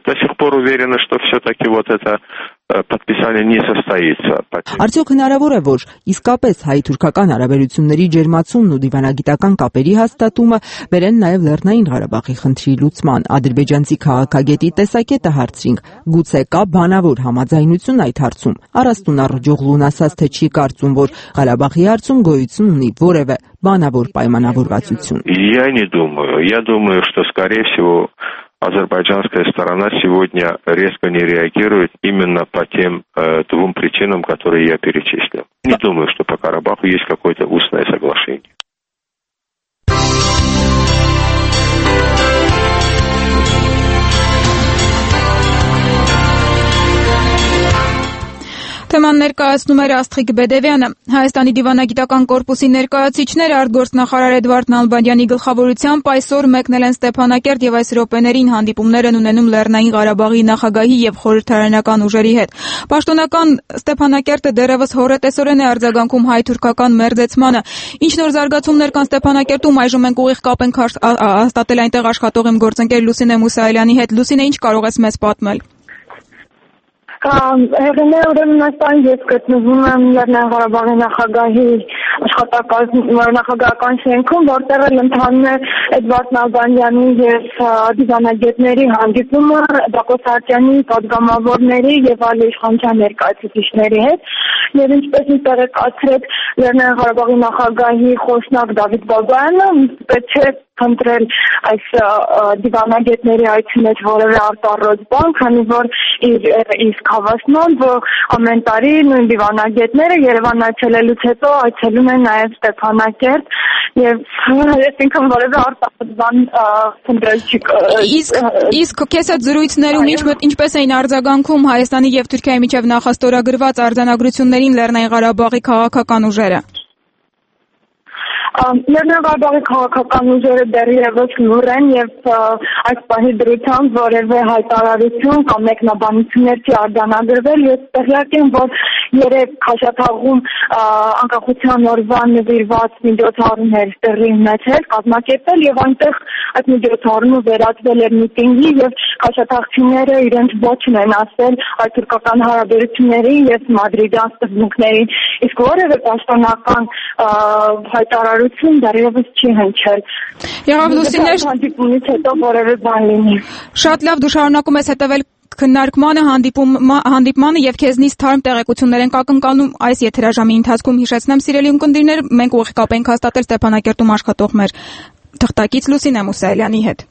Подписание не состоится. Արդյոք հնարավոր է, որ իսկապես հայ-թուրքական հարաբերությունների ջերմացումն ու դիվանագիտական կապերի հաստատումը բերեն նաև Լեռնային Ղարաբաղի խնդրի լուծման։ Ադրբեջանցի քաղաքագետի տեսակետը հարցրինք, գուցե կա բանավոր համաձայնություն այդ հարցում։ Արաստուն Առջողլուն ասաց, թե չի կարծում, որ Ղարաբաղի հարցում գոյություն ունի որևէ բանավոր պայմանավորվածություն։ Я не думаю. Я думаю, что скорее всего азербайджанская сторона сегодня резко не реагирует именно по тем э, двум причинам, которые я перечислил. Не думаю, что по Карабаху есть какое-то устное соглашение. Թեման ներկայացնում էր Աստղիկ Բեդևյանը։ Հայաստանի դիվանագիտական կորպուսի ներկայացուցիչները արտգործնախարար Էդվարդ Նալբանդյանի գլխավորությամբ այսօր մեկնել են Ստեփանակերտ եւ այս րոպեներին հանդիպումներ են ունենում Լեռնային Ղարաբաղի նախագահի եւ խորհրդարանական ուժերի հետ։ Պաշտոնական Ստեփանակերտը դեռևս հորետեսորեն է արձագանքում հայ-թուրքական մերձեցմանը։ Ինչ նոր զարգացումներ կան Ստեփանակերտում, այժմ մենք ուղիղ կապ ենք հաստատել այնտեղ աշխատող իմ գործընկեր Լուսինե Մուսայելյանի հետ։ Լուսինե, ինչ կարող ես մեզ պատմել։ Հեղինե ուրեմն այստեղ ես գտնվում եմ Լեռնային Ղարաբաղի նախագահի աշխատակազմի շենքում, որտեղ էլ ընթանում է Էդվարդ Նալբանդյանի եւ դիվանագետների հանդիպումը, Բակո Սահակյանի պատգամավորների եւ այլ իշխանության ներկայացուցիչների հետ։ Եվ ինչպես տեղեկացրեց Լեռնային Ղարաբաղի նախագահի խոսնակ Դավիթ Բաբայանը, պետք է խնդրել այս դիվանագետների այցի մեջ որևէ արտառոց բան, քանի որ իր իսկ հավաստման, որ ամեն տարի նույն դիվանագետները Երևան այցելելուց հետո այցելում են նաև Ստեփանակերտ եւ այսինքն որևէ արտառոց բան խնդրել չի։ Իսկ իսկ քեզ այդ զրույցներում ինչ ինչպես էին արձագանքում Հայաստանի եւ Թուրքիայի միջև նախաստորագրված արձանագրություններին Լեռնային Ղարաբաղի քաղաքական ուժերը։ Լեռնային Ղարաբաղի քաղաքական ուժերը դեռևս լուռ են եւ այս պահի դրությամբ որևէ հայտարարություն կամ մեկնաբանություններ չի արձանագրվել։ Ես տեղյակ եմ, որ երեք Քաշաթաղում անկախության օրվան նվիրված միջոցառումներ տեղի ունեցել, կազմակերպել եւ այնտեղ այդ միջոցառումը վերածվել էր միտինգի եւ քաշաթաղցիները իրենց ոչն են ասել հայ-թուրքական հարաբերությունների եւ մադրիդյան սկզբունքներին, իսկ որևէ պաշտոնական հայտարարություն դեռևս չի հնչել։ Եղավ Լուսինե, հանդիպումից հետո որևէ բան լինի։ Շատ լավ, դու շարունակում ես հետևել քննարկմանը, հանդիպմանը եւ քեզնից թարմ տեղեկություններ ենք ակնկալում այս եթերաժամի ընթացքում։ Հիշեցնեմ, սիրելի ունկնդիրներ, մենք ուղիղ կապ ենք հաստատել Ստեփանակերտում աշխատող մեր թղթակից Լուսինե Մուսայելյանի հետ։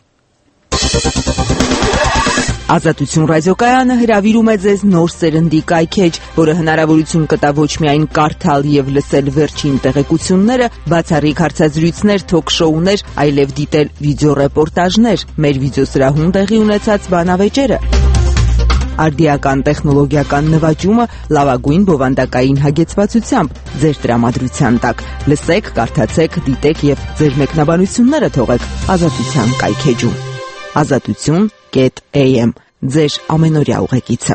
Ազատություն ռադիոկայանը հրավիրում է ձեզ նոր սերնդի կայքեջ, որը հնարավորություն կտա ոչ միայն կարդալ եւ լսել վերջին տեղեկությունները, բացառիկ հարցազրույցներ, թոք-շոուներ, այլև դիտել վիդեոռեպորտաժներ, մեր վիդեոսրահում տեղի ունեցած բանավեճերը։ Արդիական տեխնոլոգիական նվաճումը լավագույն բովանդակային հագեցվածությամբ ձեր տրամադրության տակ։ Լսեք, կարդացեք, դիտեք եւ ձեր մեկնաբանությունները թողեք Ազատության կայքեջում։ Ազատություն կետ էյ էմ ձեր ամենօրյա ուղեկիցը։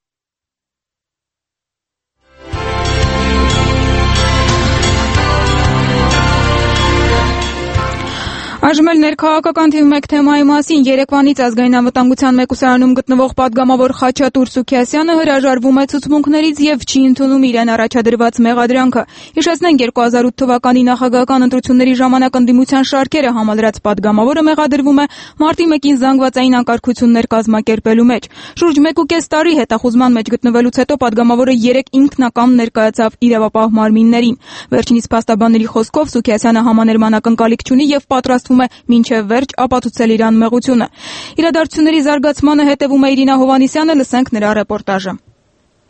Այժմ էլ ներքաղաքական թիվ մեկ թեմայի մասին երեկվանից ազգային անվտանգության մեկուսարանում գտնվող պատգամավոր Խաչատուր Սուքիասյանը հրաժարվում է ցուցմունքներից եւ չի ընդունում իրեն առաջադրված մեղադրանքը։ Հիշեցնենք երկու հազար ութ թվականի նախագահական ընտրությունների ժամանակ ընդդիմության շարքերը համալրած պատգամավորը մեղադրվում է մարտի մեկին զանգվածային անկարգություններ կազմակերպելու մեջ։ Շուրջ մեկ ու կես տարի հետախուզման մեջ գտնվելուց հետո պատգամավորը երեք ինքնակամ ներկայացավ իրավապահ մարմիններին։ Վերջինիս փաստաբանների խոսքով Սուքիասյանը համաներման ակնկալիք չունի եւ պատրաստ մինչև վերջ ապացուցել իր անմեղությունը։ Իրադարձությունների զարգացմանը հետևում է Իրինա Հովհաննիսյանը, լսենք նրա ռեպորտաժը։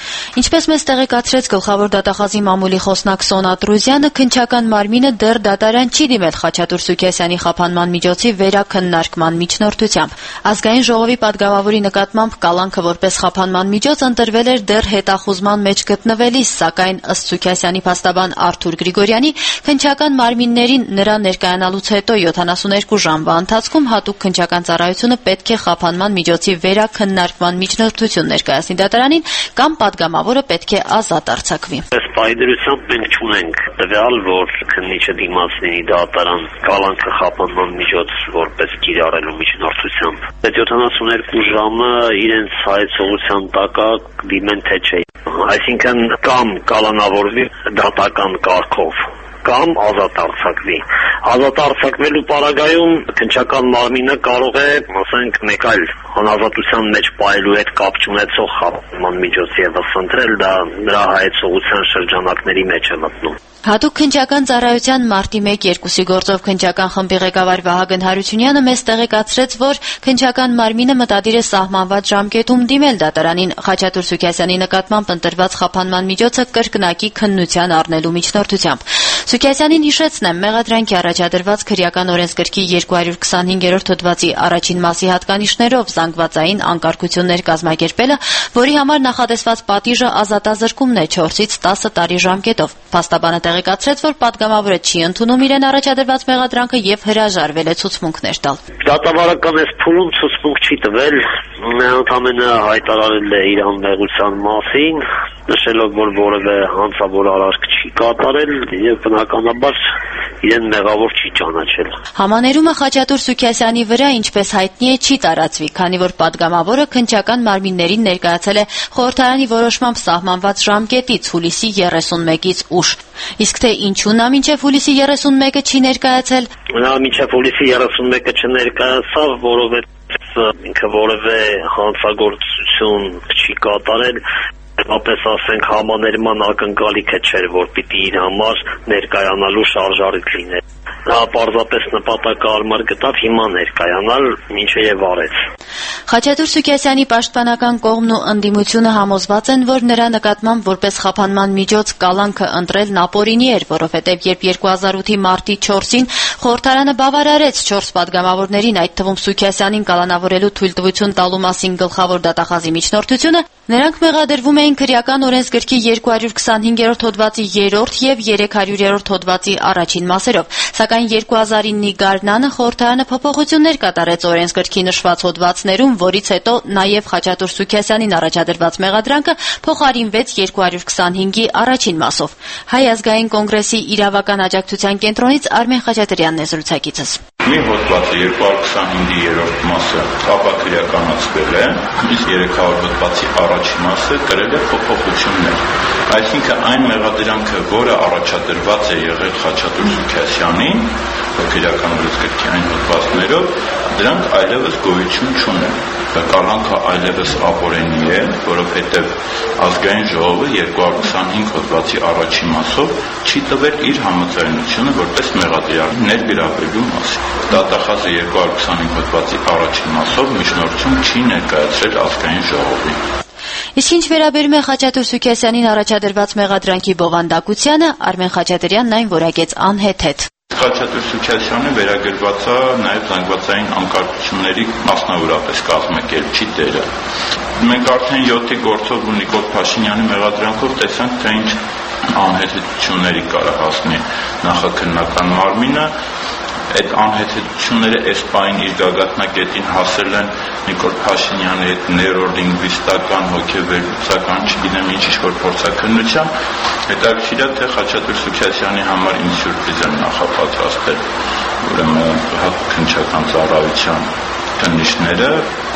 Ինչպես մեզ տեղեկացրեց գլխավոր դատախազի մամուլի խոսնակ Սոնա Տրուզյանը, քննչական մարմինը դեռ դատարան չի դիմել Խաչատուր Սուքիասյանի խափանման միջոցի վերաքննարկման միջնորդությամբ։ Ազգային ժողովի պատգամավորի նկատմամբ կալանքը որպես խափանման միջոց ընտրվել էր դեռ հետախուզման մեջ գտնվելիս, սակայն ըստ Սուքիասյանի փաստաբան Արթուր Գրիգորյանի, քննչական մարմիններին նրա ներկայանալուց հետո յոթանասունեքու ժամվա ընթացքում հատուկ քննչական ծառայությունը պետք է խափանման միջոցի վերաքննարկման միջնորդություն ներկայացնի դատարանին կամ պատգամավորը պետք է ազատ արձակվի։ Այս պայդրությամբ մենք չունենք տվյալ, որ քննիչը դիմաց լինի դատարան կալանքը խափանման միջոց որպես կիրառելու միջնորդությամբ։ Այդ յոթանասունեքու ժամը իրենց հայեցողության տակա դիմեն թե չէ։ Այսինքն կամ կալանավորվի դատական կարգով կամ ազատ արձակվի։ Ազատ արձակվելու պարագայում քննչական մարմինը կարող է, ասենք, մեկ այլ անազատության մեջ պահելու հետ կապ չունեցող խափանման միջոց եւս ընտրել, դա նրա հայեցողության շրջանակների մեջ է մտնում։ Հատուկ քննչական ծառայության մարտի մեկ-երկուսի գործով քննչական խմբի ղեկավար Վահագն Հարությունյանը մեզ տեղեկացրեց, որ քննչական մարմինը մտադիր է սահմանված ժամկետում դիմել դատարանին Խաչատուր Սուքիասյանի նկատմամբ ընտրված խափանման միջոցը կրկնակի քննության առնելու միջնորդությամբ։ Սուքիասյանին հիշեցնեմ, մեղադրանքի առաջադրված քրեական օրենսգրքի երկու հարյուր քսանհինգերորդ հոդվածի առաջին մասի հատկանիշներով զանգվածային անկարգություններ կազմակերպելը, որի համար նախատեսված պատիժը ազատազրկումն է չորսից տասը տարի ժամկետով։ Փաստաբանը տեղեկացրեց, որ պատգամավորը չի ընդունում իրեն առաջադրված մեղադրանքը եւ հրաժարվել է ցուցմունքներ տալ։ Դատավարական այս փուլում ցուցմունք չի տվել, ընդամենը հայտարարել է իր անմեղության մասին, նշելով, որ որևէ հանցավոր արարք չի կատարել եւ բնականաբար իրեն մեղավոր չի ճանաչել։ Համաներումը Խաչատուր Սուքիասյանի վրա, ինչպես հայտնի է, չի տարածվի, քանի որ պատգամավորը քննչական մարմիններին ներկայացել է խորհրդարանի որոշմամբ սահմանված ժամկետից հուլիսի երեսունմեկից ուշ։ Իսկ թե ինչու նա մինչև հուլիսի երեսունմեկը չի ներկայացել։ Նա մինչև հուլիսի երեսունմեկը չներկայացավ, որովհետեւ ինքը որևէ հանցագործություն չի կատարել, ապես ասենք համաներման ակնկալիքը չէր, որ պիտի իր համար ներկայանալու շարժարիք լիներ։ Նա պարզապես նպատակահարմար գտավ հիմա ներկայանալ, ինչը եւ արեց։ Խաչատուր Սուքիասյանի պաշտպանական կողմն ու ընդդիմությունը համոզված են, որ նրա նկատմամբ որպես խափանման միջոց կալանքը ընտրելն ապօրինի էր, որովհետեւ երբ երկու հազար ութի մարտի չորսին խորհրդարանը բավարարեց չորս պատգամավորներին, այդ թվում Սուքիասյանին կալանավորելու թույլտվություն տալու մասին գլխավոր դատախազի միջնորդությունը, նրանք մեղադրվում էին քրեական օրենսգրքի երկու հարյուր քսանհինգերորդ հոդվածի երրորդ եւ երեք հարյուրերորդ հոդվածի առաջին մասերով, սակայն երկու հազարինի գարնանը խորհրդարանը փոփոխություններ կատարեց օրենսգրքի նշված հոդվածներում, որից հետո նաեւ Խաչատուր Սուքիասյանին առաջադրված մեղադրանքը փոխարինվեց երկու հարյուր քսանհինգի առաջին մասով։ Հայ ազգային կոնգրեսի իրավական աջակցության կենտրոնից Արմեն Խաչատրյանն է զրուցակիցս։ Մի հոդվածը երկու հարյուր քսանհինգի երրորդ մասը ապաքրեականացվել է, իսկ երեք հարյուր հոդվածի առաջին մասը կրել է փոփոխություններ։ Այսինքն այն մեղադրանքը, որը առաջադրված է եղել Խաչատուր Սուքիասյանին, քրեական օրենսգրքի այն հոդվածներով, դրանք այլևս գոյություն չունեն։ Կալանքը այլևս ապօրինի է, որովհետև ազգային ժողովը երկու հարյուր քսանհինգ հոդվածի առաջին մասով չի տվել իր համաձայնությունը որպես մեղադրյալ ներգրավելու մասին։ Դատախազը երկու հարյուր քսանհինգ հոդվածի առաջին մասով միջնորդություն չի ներկայացրել ազգային ժողովին։ Իսկ ինչ վերաբերում է Խաչատուր Սուքիասյանին առաջադրված մեղադրանքի բովանդակությանը, Արմեն Խաչատրյանն այն որակեց անհեթեթ։ Խաչատուր Սուքիասյանը վերագրված է նաև զանգվածային անկարգությունների մասնավորապես կազմակերպչի դերը։ Մենք արդեն յոթի գործով ու Նիկոլ Փաշինյանի մեղադրանքով տեսանք, թե ինչ անհեթեթությունների կարող հասնի նախաքննական մարմինը։ Այդ անհեթեթությունները այս պահին իր գագաթնակետին հասել են Նիկոլ Փաշինյանի հետ նեյրոլինգվիստական, հոգեվերլուծական, չգիտեմ ինչ-ինչ որ փորձաքննությամբ, հետաքրքիր է, թե Խաչատուր Սուքիասյանի համար ինչ սյուրպրիզ են նախապատրաստել, ուրեմն քննչական ծառայության քննիչները։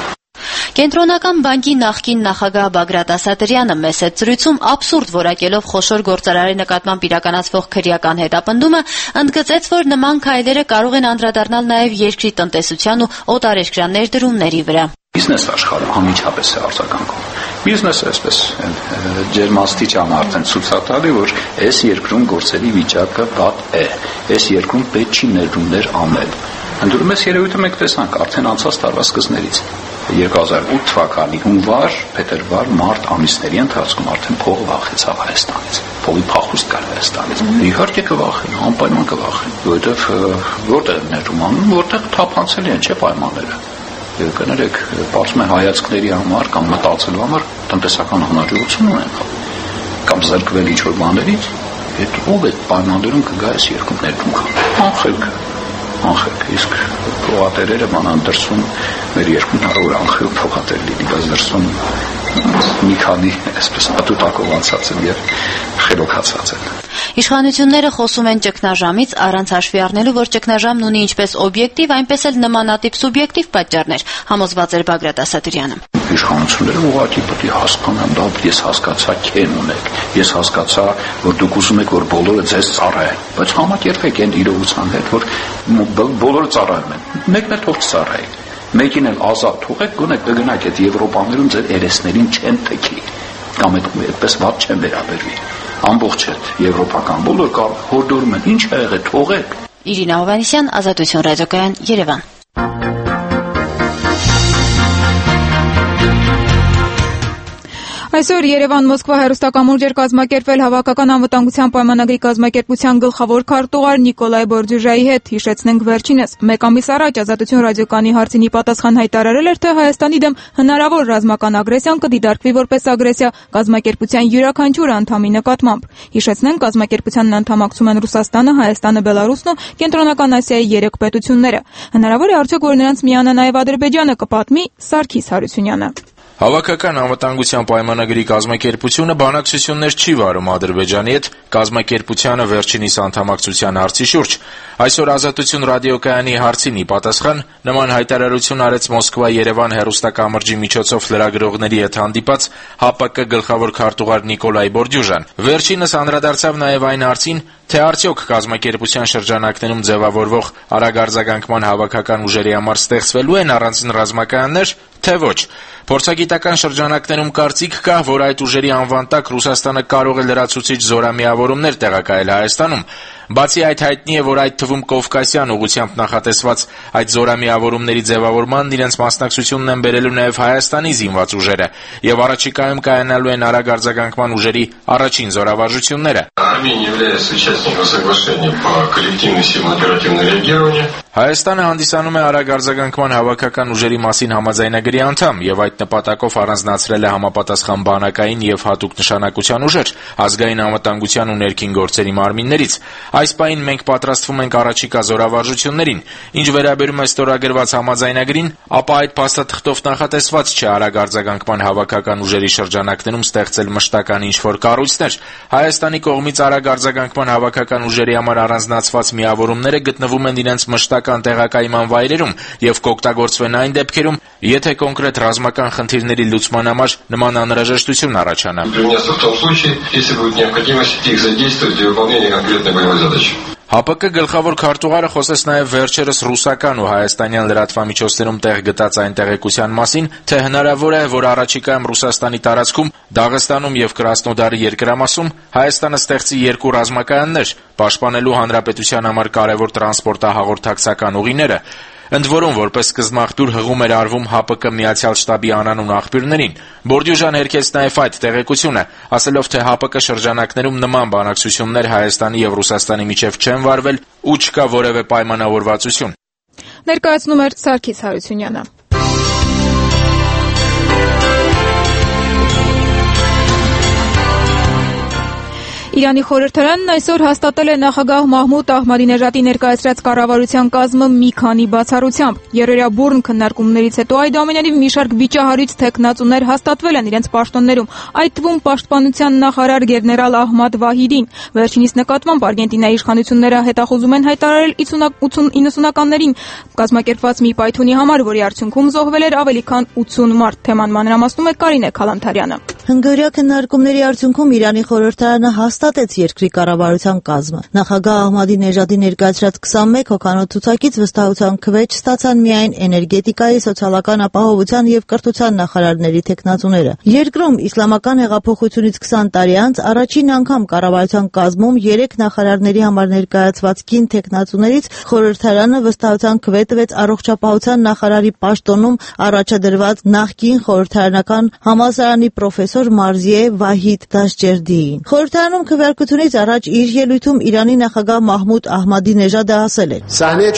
Կենտրոնական բանկի նախկին նախագահ Բագրատ Ասատրյանը մեծ զրույցում աբսուրդ որակելով խոշոր գործարարի նկատմամբ իրականացվող քրեական հետապնդումը ընդգծեց, որ նման քայլերը կարող են անդրադառնալ նաև երկրի տնտեսության ու օտարերկրյա ներդրումների վրա։ Բիզնես աշխարհը անմիջապես է արձագանքում։ Բիզնեսը այսպես ջերմաստիճան արդեն ցուցատալի, որ այս երկրում գործերի վիճակը վատ է, այս երկրում պետք չի ներդրումներ անել։ Ընդդիմում ես երևույթը մենք տեսանք արդեն անցած տարվա սկզբներից։ երկու հազար ութ թվականի հունվար, փետրվար, մարտ ամիսների ընթացքում արդեն փողը վախեցավ Հայաստանից։ Փողի փախուստ կար Հայաստանից։ Իհարկե կվախեն, անպայման կվախեն, որովհետև որտեղ ներում անում, որտեղ թափանցել են, չէ՞ պայմանները։ Կներեք, բացում է հայացքների համար կամ մտածելու համար տնտեսական հնարավորություն ունեն կամ զրկվել ինչ-որ բաներից, այդ ով այդ պայմաններում կգա այս երկում ներդրում կան։ Անխելքը, անխելքը, իսկ փողատերերը մանան դրսում մեր երկում հնարավոր անխել փողատեր լինի, բայց դրսում մի քանի այսպես ատուտակով անցած են եւ խելոքացած են։ Իշխանությունները խոսում են ճգնաժամից առանց հաշվի առնելու, որ ճգնաժամն ունի ինչպես օբյեկտիվ, այնպես էլ նմանատիպ սուբյեկտիվ պատճառներ, համոզված էր Բագրատ Ասատրյանը։ Իշխանությունները ուղղակի պետք է հասկանան, դա ես հասկացա քեն ունեք, ես հասկացա, որ դուք ուզում եք, որ բոլորը ձեզ ծառայեն, բայց համակերպեք այն իրողության հետ, որ բոլորը ծառայում են, մեկն էլ թող չծառայի, մեկին էլ ազատ թողեք, գոնե կգնաք այդ Եվրոպաներում ձեր երեսներին չեն թեքի, կամ այդպես վատ չեն վերաբերվի։ Ամբողջ այդ եվրոպական բոլոր կար հորդորում են, ինչ է եղել, թողեք։ Իրինա Հովհաննիսյան, Ազատություն ռադիոկայան, Երևան։ Այսօր Երևան-Մոսկվա հեռուստակամուրջ էր կազմակերպվել Հավաքական անվտանգության պայմանագրի կազմակերպության գլխավոր քարտուղար Նիկոլայ Բորդյուժայի հետ։ Հիշեցնենք վերջինս մեկ ամիս առաջ Ազատություն ռադիոկայանի հարցինի պատասխան հայտարարել էր, թե Հայաստանի դեմ հնարավոր ռազմական ագրեսիան կդիտարկվի որպես ագրեսիա կազմակերպության յուրաքանչյուր անդամի նկատմամբ։ Հիշեցնենք, կազմակերպությանն անդամակցում են Ռուսաստանը, Հայաստանը, Բելարուսն ու Կենտրոնական Ասիայի երեք պետությունները։ Հնարավոր է արդյոք, որ նրանց միանա նաև Ադրբեջանը, կպատմի Սարգիս Հարությունյանը։ Հավաքական անվտանգության պայմանագրի կազմակերպությունը բանակցություններ չի վարում Ադրբեջանի հետ կազմակերպությանը վերջինիս անդամակցության հարցի շուրջ։ Այսօր Ազատություն ռադիոկայանի հարցին ի պատասխան նման հայտարարություն արեց Մոսկվա-Երևան հեռուստակամրջի միջոցով լրագրողների հետ հանդիպած ՀԱՊԿ գլխավոր քարտուղար Նիկոլայ Բորդյուժան։ Վերջինս անդրադարձավ նաև այն հարցին, թե արդյոք կազմակերպության շրջանակներում ձևավորվող արագ արձագանքման հավաքական ուժերի համար ստեղծվելու են առանձին ռազմակայաններ, թե ոչ։ Փորձագիտական շրջանակներում կարծիք կա, որ այդ ուժերի անվան տակ Ռուսաստանը կարող է լրացուցիչ զորամիավորումներ տեղակայել Հայաստանում։ Բացի այդ, հայտնի է, որ այդ թվում Կովկասյան ուղղությամբ նախատեսված այդ զորամիավորումների ձևավորմանն իրենց մասնակցությունն են բերելու նաև Հայաստանի զինված ուժերը, եւ առաջիկայում կայանալու են արագ արձագանքման ուժերի առաջին զորավարժությունները։ Հայաստանը հանդիսանում է արագ արձագանքման հավաքական ուժերի մասին համաձայնագրի անդամ եւ այդ նպատակով առանձնացրել է համապատասխան բանակային եւ հատուկ նշանակության ուժեր ազգային անվտանգության ու ներքին գործերի մարմիններից։ Այս պահին մենք պատրաստվում ենք առաջիկա զորավարժություններին։ Ինչ վերաբերում է ստորագրված համաձայնագրին, ապա այդ փաստաթղթով նախատեսված չէ արագ արձագանքման հավաքական ուժերի շրջանակներում ստեղծել մշտական ինչ-որ կառույցներ։ Հայաստանի կողմից արագ արձագանքման հավաքական ուժերի համար առանձնացված միավորումները գտնվում են իրենց մշտական տեղակայման վայրերում եւ կօգտագործվեն այն դեպքերում, եթե կոնկրետ ռազմական խնդիրների լուծման համար նման անհրաժեշտություն առաջանա։ ՀԱՊԿ գլխավոր քարտուղարը խոսեց նաև վերջերս ռուսական ու հայաստանյան լրատվամիջոցներում տեղ գտած այն տեղեկության մասին, թե հնարավոր է, որ առաջիկայում Ռուսաստանի տարածքում, Դաղստանում եւ Կրասնոդարի երկրամասում Հայաստանը ստեղծի երկու ռազմակայաններ, պաշտպանելու հանրապետության համար կարևոր տրանսպորտահաղորդակցական ուղիները։ Ընդ որում, որպես սկզբնաղբյուր հղում էր արվում ՀԱՊԿ Միացյալ շտաբի անանուն աղբյուրներին։ Բորդյուժան հերքեց նաև այդ տեղեկությունը, ասելով, թե ՀԱՊԿ շրջանակներում նման բանակցություններ Հայաստանի եւ Ռուսաստանի միջև չեն վարվել ու չկա որևէ պայմանավորվածություն։ Ներկայացնում էր Սարգիս Հարությունյանը։ Իրանի խորհրդարանն այսօր հաստատել է նախագահ Մահմուդ Ահմադինեժադի ներկայացրած կառավարության կազմը մի քանի բացառությամբ։ Երրորդյա բուռն քննարկումներից հետո այդուամենայնիվ մի շարք վիճահարույց թեկնածուներ հաստատվել են իրենց պաշտոններում, այդ թվում պաշտպանության նախարար գեներալ Ահմադ Վահիդին։ Վերջինիս նկատմամբ Արգենտինայի իշխանությունները հետախուզում են հայտարարել իննսունականներին կազմակերպված մի պայթունի համար, որի արդյունքում զոհվել էր ավելի քան ութսուն մարդ։ Թեման մանրամասնում է Կարինե Քալանթարյանը։ Հնգօրյա քննարկումների արդյունքում Իրանի խորհրդարանը հաստատեց երկրի կառավարության կազմը։ Նախագահ Ահմադինեժադի ներկայացրած քսանմեկ հոգանոց ցուցակից վստահության քվեջ ստացան միայն էներգետիկայի, սոցիալական ապահովության եւ կրթության նախարարների թեկնածուները։ Երկրում իսլամական հեղափոխությունից քսան տարի անց առաջին անգամ կառավարության կազմում երեք նախարարների համար ներկայացված կին թեկնածուներից խորհրդարանը վստահության քվե տվեց առողջապահության նախարարի պաշտոնում առաջադրված նախկին խորհրդարանական համալսարանի պրոֆեսոր Մարզիե Վահիդ Դաշջերդիին։ Խորհրդարանում քվեարկությունից առաջ իր ելույթում Իրանի նախագահ Մահմուդ Ահմադինեժադը ասել էր.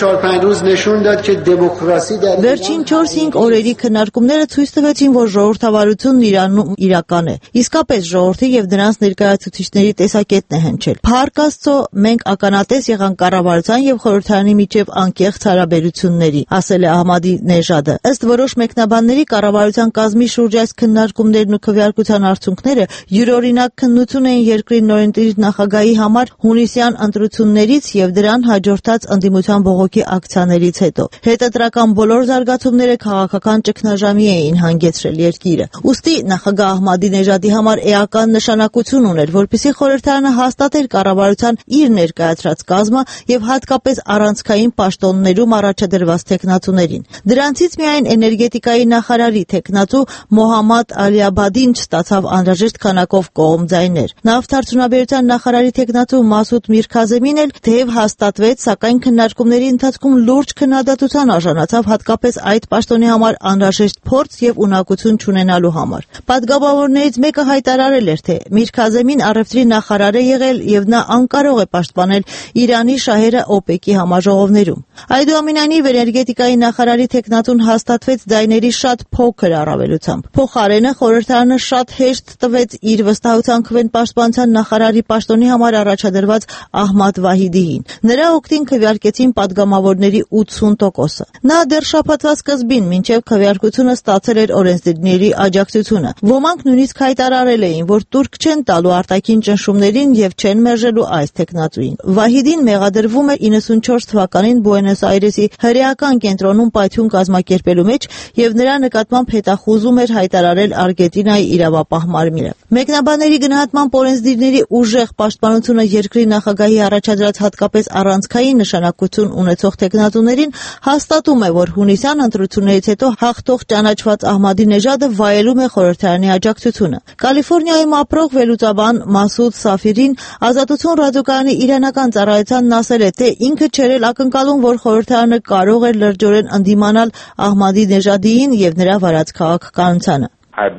Վերջին չորս-հինգ օրերի քննարկումները ցույց տվեցին, որ ժողովրդավարությունն Իրանում իրական է։ Իսկապես ժողովրդի եւ նրանց ներկայացուցիչների տեսակետն է հնչել։ Փառք Աստծո, մենք ականատես եղանք կառավարության եւ խորհրդարանի միջև անկեղծ հարաբերությունների, ասել է Ահմադինեժադը։ Ըստ որոշ մեկնաբանների կառավարության կազմի շուրջ այս քննարկումներն ու քվեարկության արդյունքները յուրօրինակ քննություն էին երկրի նորընտիր նախագահի համար հունիսյան ընտրություններից եւ դրան հաջորդած ընդդիմության բողոքի ակցիաներից հետո։ Հետընտրական բոլոր զարգացումները քաղաքական ճգնաժամի էին հանգեցրել երկիրը։ Ուստի նախագահ Ահմադինեժադի համար էական նշանակություն ուներ, որպեսզի խորհրդարանը հաստատեր կառավարության իր ներկայացրած կազմը եւ հատկապես առանցքային պաշտոններում առաջադրված թեկնածուներին։ Դրանցից միայն էներգետիկայի նախարարի թեկնածու Մոհամմադ Ալիաբադին չստացավ անհրաժեշտ քանակով կողմ ձայներ։ Նավթարդյունաբերության նախարարի թեկնածու Մասուդ Միրքազեմին էլ թեև հաստատվեց, սակայն քննարկումների ընթացքում լուրջ քննադատության արժանացավ հատկապես այդ պաշտոնի համար անհրաժեշտ փորձ եւ ունակություն չունենալու համար։ Պատգամավորներից մեկը հայտարարել էր, թե Միրքազեմին առևտրի նախարար է եղել եւ նա անկարող է պաշտպանել Իրանի շահերը օպեկի համաժողովներում։ Այդուամենայնիվ էներգետիկայի նախարարի թեկնածուն հաստատվեց ձայների շատ փոքր առավելությամբ։ Փոխարենը խորհրդարանը շատ հեշտ տվեց իր վստահության քվեն պաշտպանության նախարարի պաշտոնի համար առաջադրված Ահմադ Վահիդիին։ Նրա օգտին քվեարկեցին պատգամավորների ութսուն տոկոսը։ Նա դեռ շաբաթվա սկզբին մինչև քվեարկությունը ստացել էր օրենսդիրների աջակցությունը։ Ոմանք նույնիսկ հայտարարել էին, որ տուրք չեն տալու արտաքին ճնշումներին եւ չեն մերժելու այս թեկնածուին։ Վահիդին մեղադրվում է իննսունչորս թվականին Բուենոս Այրեսի հրեական կենտրոնում պայթյուն կազմակերպելու մեջ եւ նրա նկատմամբ հետախուզում էր հայտարարել Արգենտինայի իրավապահ մարմինը։ Մեկնաբանների գնահատմամբ օրենսդիրների ուժեղ պաշտպանությունը երկրի նախագահի առաջադրած հատկապես առանցքային նշանակություն ունեցող թեկնածուներին հաստատում է, որ հունիսյան ընտրություններից հետո հաղթող ճանաչված Ահմադինեժադը վայելում է խորհրդարանի աջակցությունը։ Կալիֆոռնիայում ապրող վերլուծաբան Մասուդ Սաֆիրին Ազատություն ռադիոկայանի իրանական ծառայությանն ասել է, թե ինքը չէր էլ ակնկալում, որ խորհրդարանը կարող է լրջորեն ընդդիմանալ Ահմադինեժադիին եւ նրա վարած քաղաքականությանը։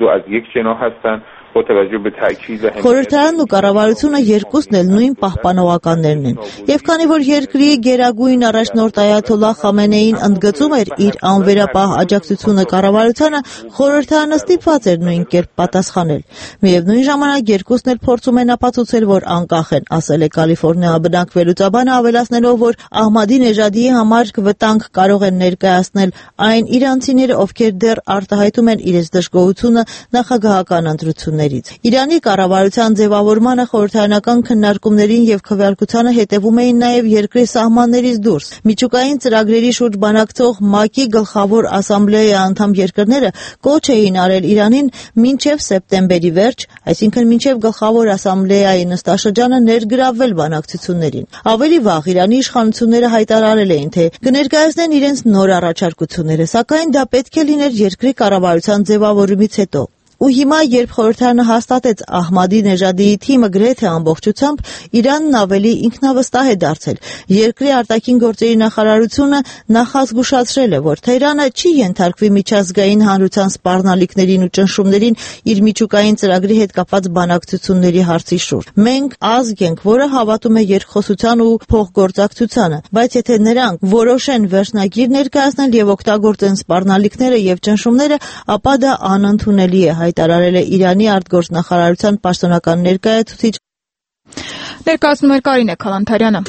Խորհրդարանն ու կառավարությունը երկուսն էլ նույն պահպանողականներն են։ Եվ քանի որ երկրի գերագույն առաջնորդ Այաթոլլահ Խամենեին ընդգծում էր իր անվերապահ աջակցությունը կառավարությանը, խորհրդարանը ստիպված էր նույն կերպ պատասխանել։ Միևնույն ժամանակ երկուսն էլ փորձում են ապացուցել, որ անկախ են, ասել է Կալիֆոռնիա բնակ վերլուծաբանը, ավելացնելով, որ Ահմադինեժադիի համար վտանգ կարող են ներկայացնել այն իրանցիները, ովքեր դեռ արտահայտում են իրենց դժգոհությունը նախագահական ընտրություններից։ Իրանի կառավարության ձևավորմանը խորհրդարանական քննարկումներին եւ քվեարկությանը հետևում էին նաեւ երկրի սահմաններից դուրս։ Միջուկային ծրագրերի շուրջ բանակցող ՄԱԿ-ի գլխավոր ասամբլեայի անդամ երկրները կոչ էին արել Իրանին մինչև սեպտեմբերի վերջ, այսինքն մինչև գլխավոր ասամբլեայի նստաշրջանը ներգրավվել բանակցություններին։ Ավելի վաղ Իրանի իշխանությունները հայտարարել էին, թե կներկայացնեն իրենց նոր առաջարկությունները, սակայն դա պետք է լիներ երկրի կառավարության ձևավորումից հետո։ Ու հիմա, երբ խորհրդարանը հաստատեց Ահմադինեժադիի թիմը գրեթե ամբողջությամբ, Իրանն ավելի ինքնավստահ է դարձել։ Երկրի արտաքին գործերի նախարարությունը նախազգուշացրել է, որ Թեհրանը չի ենթարկվի միջազգային հանրության սպառնալիքներին ու ճնշումներին իր միջուկային ծրագրի հետ կապված բանակցությունների հարցի շուրջ։ Մենք ազգ ենք, որը հավատում է երկխոսության ու փոխգործակցությանը, բայց եթե նրանք որոշեն վերջնագիր ներկայացնել եւ օգտագործեն սպառնալիքները եւ ճնշումները, ապա դա անընդունելի է, հայտարարել է Իրանի արտգործնախարարության պաշտոնական ներկայացուցիչ։ Ներկայացնում էր Կարինե Քալանթարյանը։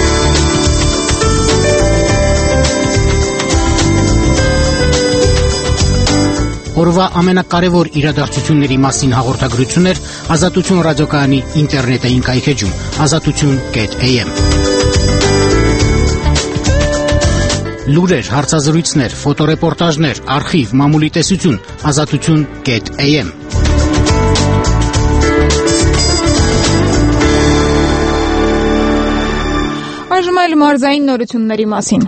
Օրվա ամենակարևոր իրադարձությունների մասին հաղորդագրություն էր Ազատություն ռադիոկայանի ինտերնետային կայքեջում ազատություն կետ էյ էմ։ Լուրեր, հարցազրույցներ, ֆոտոռեպորտաժներ, արխիվ, մամուլի տեսություն ազատություն կետ էյ էմ։ Այժմ այլ մարզային նորությունների մասին։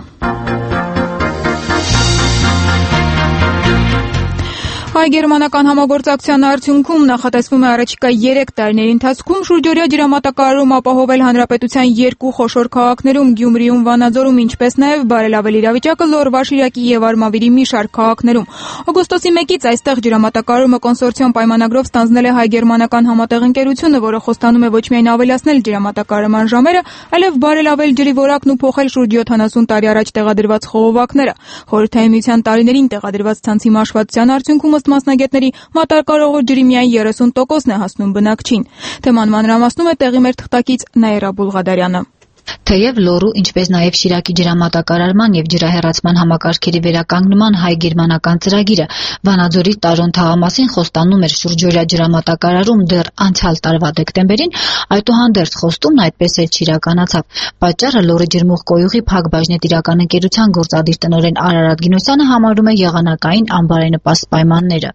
Հայ-գերմանական համագործակցության արդյունքում նախատեսվում է առաջիկա երեք տարիների ընթացքում շուրջօրյա ջրամատակարարում ապահովել հանրապետության երկու խոշոր քաղաքներում՝ Գյումրիում, Վանաձորում, ինչպես նաև բարելավել իրավիճակը Լոռվա, Շիրակի եւ Արմավիրի մի շարք քաղաքներում։ Օգոստոսի մեկից այստեղ ջրամատակարարումը կոնսորցիոն պայմանագրով ստանձնել է հայ-գերմանական համատեղ ընկերությունը, որը խոստանում է ոչ միայն ավելացնել ջրամատակարարման ժամերը, այլև բարելավել ջրի որակն ու փոխել շուրջ յոթանասուն տարի առաջ տեղադրված խողովակները։ Խորհրդային միության տարիներին տեղադրված ցանցի մաշվածության արդյունքում մասնագետների մատակարարողը ջրի միայն երեսուն տոկոսն է հասնում բնակչին։ Թեման մանրամասնում է տեղի մեր թղթակից Նաիրա Բուլղադարյանը։ Թեև Լոռու, ինչպես նաև Շիրակի ջրամատակարարման եւ ջրահեռացման համակարգերի վերականգնման հայ-գերմանական ծրագիրը Վանաձորի Տարոն թաղամասին խոստանում էր շուրջօրյա ջրամատակարարում դեռ անցյալ տարվա դեկտեմբերին, այդուհանդերձ խոստումն այդպես էլ չիրականացավ։ Պատճառը Լոռի ջրմուղկոյուղի Փակ բաժնետիրական ընկերության գործադիր տնօրեն Արարատ Գինոսյանը համարում է եղանակային անբարենպաստ պայմանները։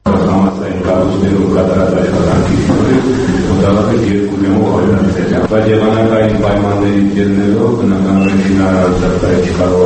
Բայց եղանակային պայմանների ելնելով բնականորեն շինարարության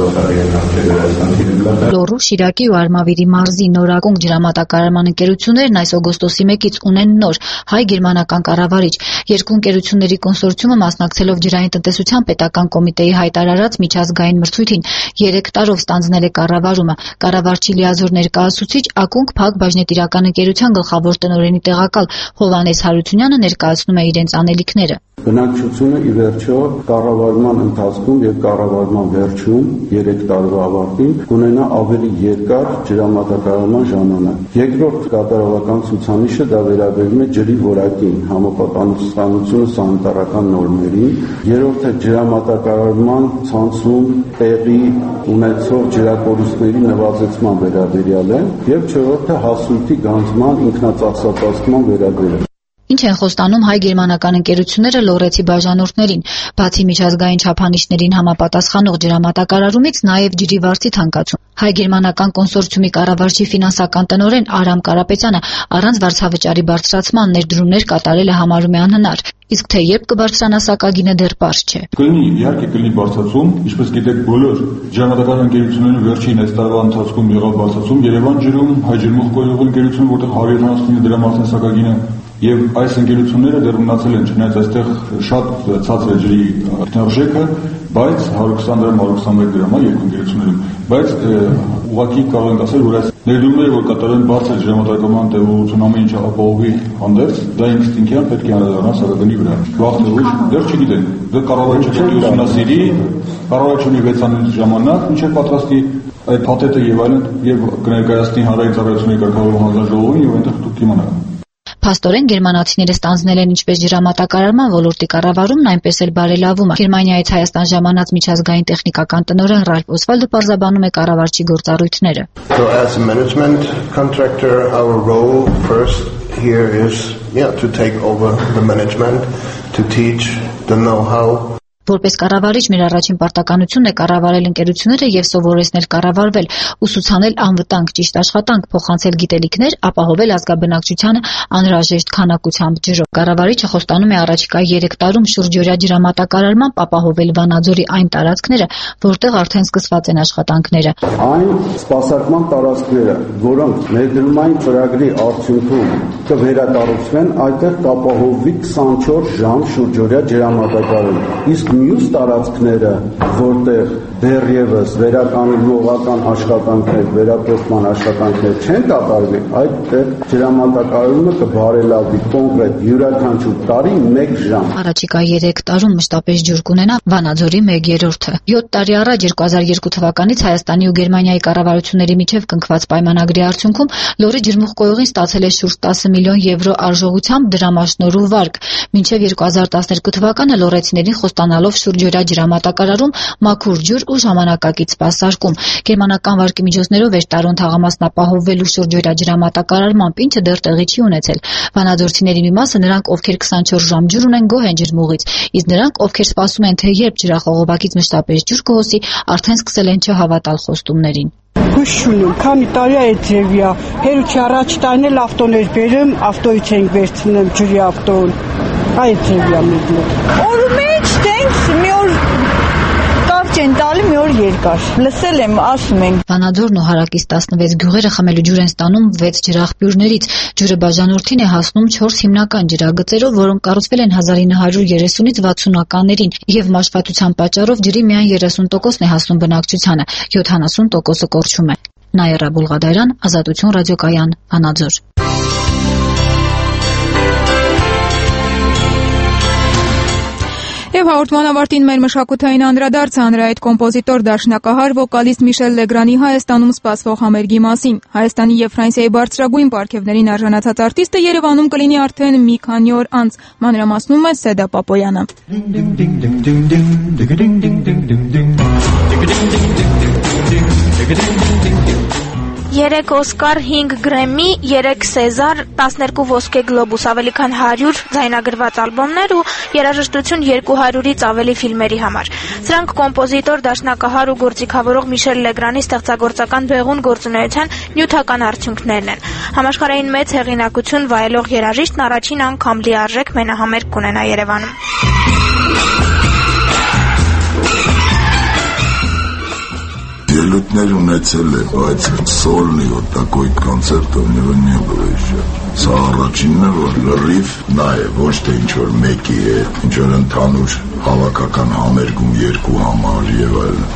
չկարողացավ Լոռու, Շիրակի ու Արմավիրի մարզի նորակոնք ջրամատակարարման ընկերություններն այս օգոստոսի մեկից ունեն նոր հայ-գերմանական կառավարիչ։ Երկու ընկերությունների կոնսորցիումը մասնակցելով ջրային տնտեսության պետական կոմիտեի հայտարարած միջազգային մրցույթին երեք տարով ստանձնել է կառավարումը։ Կառավարչի լիազոր ներկայացուցիչ ակունք Փակ բաժնետիրական ընկերության գլխավոր տնօրենի տեղակալ Հովհաննես Հարությունյանը ներկայացնում է իրենց անելիքները։ Բնակչությունը ի վերջո կառավարման ընթացքում եւ կառավարման վերջում երեք տարվա ավարտին կունենա ավելի երկար ջրամատակարարման ժամանակ։ Երկրորդ կատարողական ցուցանիշը դա վերաբերում է ջրի որակին, համապատասխանությունը սանիտարական նորմերին։ Երրորդը ջրամատակարարման ցանցում տեղի ունեցող ջրակորուստների նվազեցման վերաբերյալ է եւ չորրորդը հասույթի գանձման ինքնածախսապատկման վերաբերյալ։ Ինչ են խոստանում հայ-գերմանական ընկերությունները լոռեցի բաժանորդներին, բացի միջազգային չափանիշներին համապատասխանող ջրամատակարարումից, նաև ջրի վարձի թանկացում։ Հայ-գերմանական կոնսորցիումի կառավարչի ֆինանսական տնօրեն Արամ Կարապետյանը առանց վարձավճարի բարձրացման ներդրումներ կատարելը համարում է անհնար, իսկ թե երբ կբարձրանա սակագինը դեռ պարզ չէ։ Կլինի, իհարկե կլինի բարձրացում, ինչպես գիտեք բոլոր ջրամատակարարման ընկերությունները վերջին այս տարվա ընթացքում եղավ բարձրացում, Երևան ջրում, Հայ ջրմուղկոյուղի ընկերությունը, որտեղ հարյուր յոթանասունինը դրամարտն սակագինը Եվ այս ընկերությունները դեռ մնացել են, չնայած այստեղ շատ ցածր է ջրի արժեքը, բայց հարյուր քսան դրամ, հարյուր քսանմեկ դրամ է երկու ընկերություններում, բայց ուղղակի կարող ենք ասել, որ այս ներդրումները, որ կատարեն բարձր ջրամատակարարման տևողություն ամեն ինչ ապահովի հանդերձ, դա ինստինկտիվ պետք է անդրադառնա սակագնի վրա։ Վաղ թե ուշ դեռ չգիտենք, դեռ կառավարիչը պետք է ուսումնասիրի, կառավարիչը ունի վեց ամիս ժամանակ, մինչև պատրաստի այդ փաթեթը եւ այլն եւ կներկայացնի հանրային ծառայությունների կարգավորման հանձնաժողովին եւ այնտեղ դուք կիմանաք։ Փաստորեն գերմանացիները ստանձնել են ինչպես ջրամատակարարման ոլորտի կառավարումն, այնպես էլ բարելավումը։ Գերմանիայից Հայաստան ժամանած միջազգային տեխնիկական տնօրեն Ռալֆ Օսվալդը պարզաբանում է կառավարչի գործառույթները։ So as a management contractor, our role first here is yeah to take over the management, to teach the know-how. Որպես կառավարիչ մեր առաջին պարտականությունն է կառավարել ընկերությունները եւ սովորեցնել կառավարվել, ուսուցանել անվտանգ ճիշտ աշխատանք, փոխանցել գիտելիքներ, ապահովել ազգաբնակչությանը անհրաժեշտ քանակությամբ ջրով։ Կառավարիչը խոստանում է առաջիկա երեք տարում շուրջօրյա ջրամատակարարմամբ ապահովել Վանաձորի այն տարածքները, որտեղ արդեն սկսված են աշխատանքները։ Այն սպասարկման տարածքները, որոնք ներդրումային ծրագրի արդյունքում կվերակառուցվեն, այդտեղ կապահովվի քսանչորս ժամ շուրջօրյա ջրամատակարարում։ Իսկ մյուս տարածքները, որտեղ դեռևս վերականգնողական աշխատանքներ, վերապրոստման աշխատանքներ չեն կատարվի, այդտեղ ջրամատակարարումը կբարելավի կոնկրետ յուրաքանչյուր տարի մեկ ժամ։ Առաջիկա երեք տարում մշտապես ջուր կունենա Վանաձորի մեկ երրորդը։ յոթ տարի առաջ երկու հազար երկու թվականից Հայաստանի ու Գերմանիայի կառավարությունների միջև կնքված պայմանագրի արդյունքում Լոռի ջրմուղկոյուղին ստացել է շուրջ տասը միլիոն եվրո արժողությամբ դրամաշնորհու վարկ։ Մինչև երկու հազար տասներկու թվականը լոռեցիներին խոստանալով շուրջօրյա ջրամատակարարում, մաքուր ջուր ու ժամանակակից սպասարկում։ Գերմանական վարկի միջոցներով էր Տարոն թաղամասն ապահովվելու շուրջօրյա ջրամատակարարմամբ, ինչը դեռ տեղի չի ունեցել։ Վանաձորցիների մի մասը նրանք, ովքեր քսանչորս ժամ ջուր ունեն, գոհ են ջրմուղից, իսկ նրանք, ովքեր սպասում են, թե երբ ջրախողովակից մշտապես ջուր կհոսի, արդեն սկսել են չհավատալ խոստումներին։ Հույս չունեմ, քանի տարի է ձևիա, հերուց առաջ տարին էլ ավտոներ բերեմ, ավտոյից ենք վերցնեմ ջրի ավտոն, այդ ձևիա մեզ մոտ։ Օրը մեջ տենք մի օր որ երկար։ Լսել եմ, ասում են։ Վանաձորն ու հարակից տասնվեց գյուղերը խմելու ջուր են ստանում վեց ջրաղբյուրներից։ Ջուրը բաժանորդին է հասնում չորս հիմնական ջրագծերով, որոնք կառուցվել են հազար ինը հարյուր երեսունից վաթսունականներին, եւ մաշվածության պատճառով ջրի միայն երեսուն տոկոսն է հասնում բնակչությանը, յոթանասուն տոկոսը կորչում է։ Նաիրա Բուլղադարյան, Ազատություն ռադիոկայան, Վանաձոր։ Եվ հաղորդման ավարտին մեր մշակութային անդրադարձը հանրահայտ կոմպոզիտոր, դաշնակահար, վոկալիստ Միշել Լեգրանի Հայաստանում սպասվող համերգի մասին։ Հայաստանի եւ Ֆրանսիայի բարձրագույն պարգևներին արժանացած արտիստը Երևանում կլինի արդեն մի քանի օր անց, մանրամասնում է Սեդա Պապոյանը։ Երեք Օսկար, հինգ Գրեմմի, երեք Սեզար, տասներկու ոսկե գլոբուս, ավելի քան հարյուր ձայնագրված ալբոմներ ու երաժշտություն երկու հարյուրից ավելի ֆիլմերի համար։ Սրանք կոմպոզիտոր, դաշնակահար ու գործիքավորող Միշել Լեգրանի ստեղծագործական բեղուն գործունեության նյութական արդյունքներն են։ Համաշխարհային մեծ հեղինակություն վայելող երաժիշտն առաջին անգամ լիարժեք մենահամերգ կունենա Երևանում։ Ելույթներ ունեցել է, բայց սոլնի вот такой концерт у него не было еще։ Սա առաջինն է, որ լրիվ նա է, ոչ թե ինչ-որ մեկի է, ինչ-որ ընդհանուր հավաքական համերգում երկու համար եւ այլն։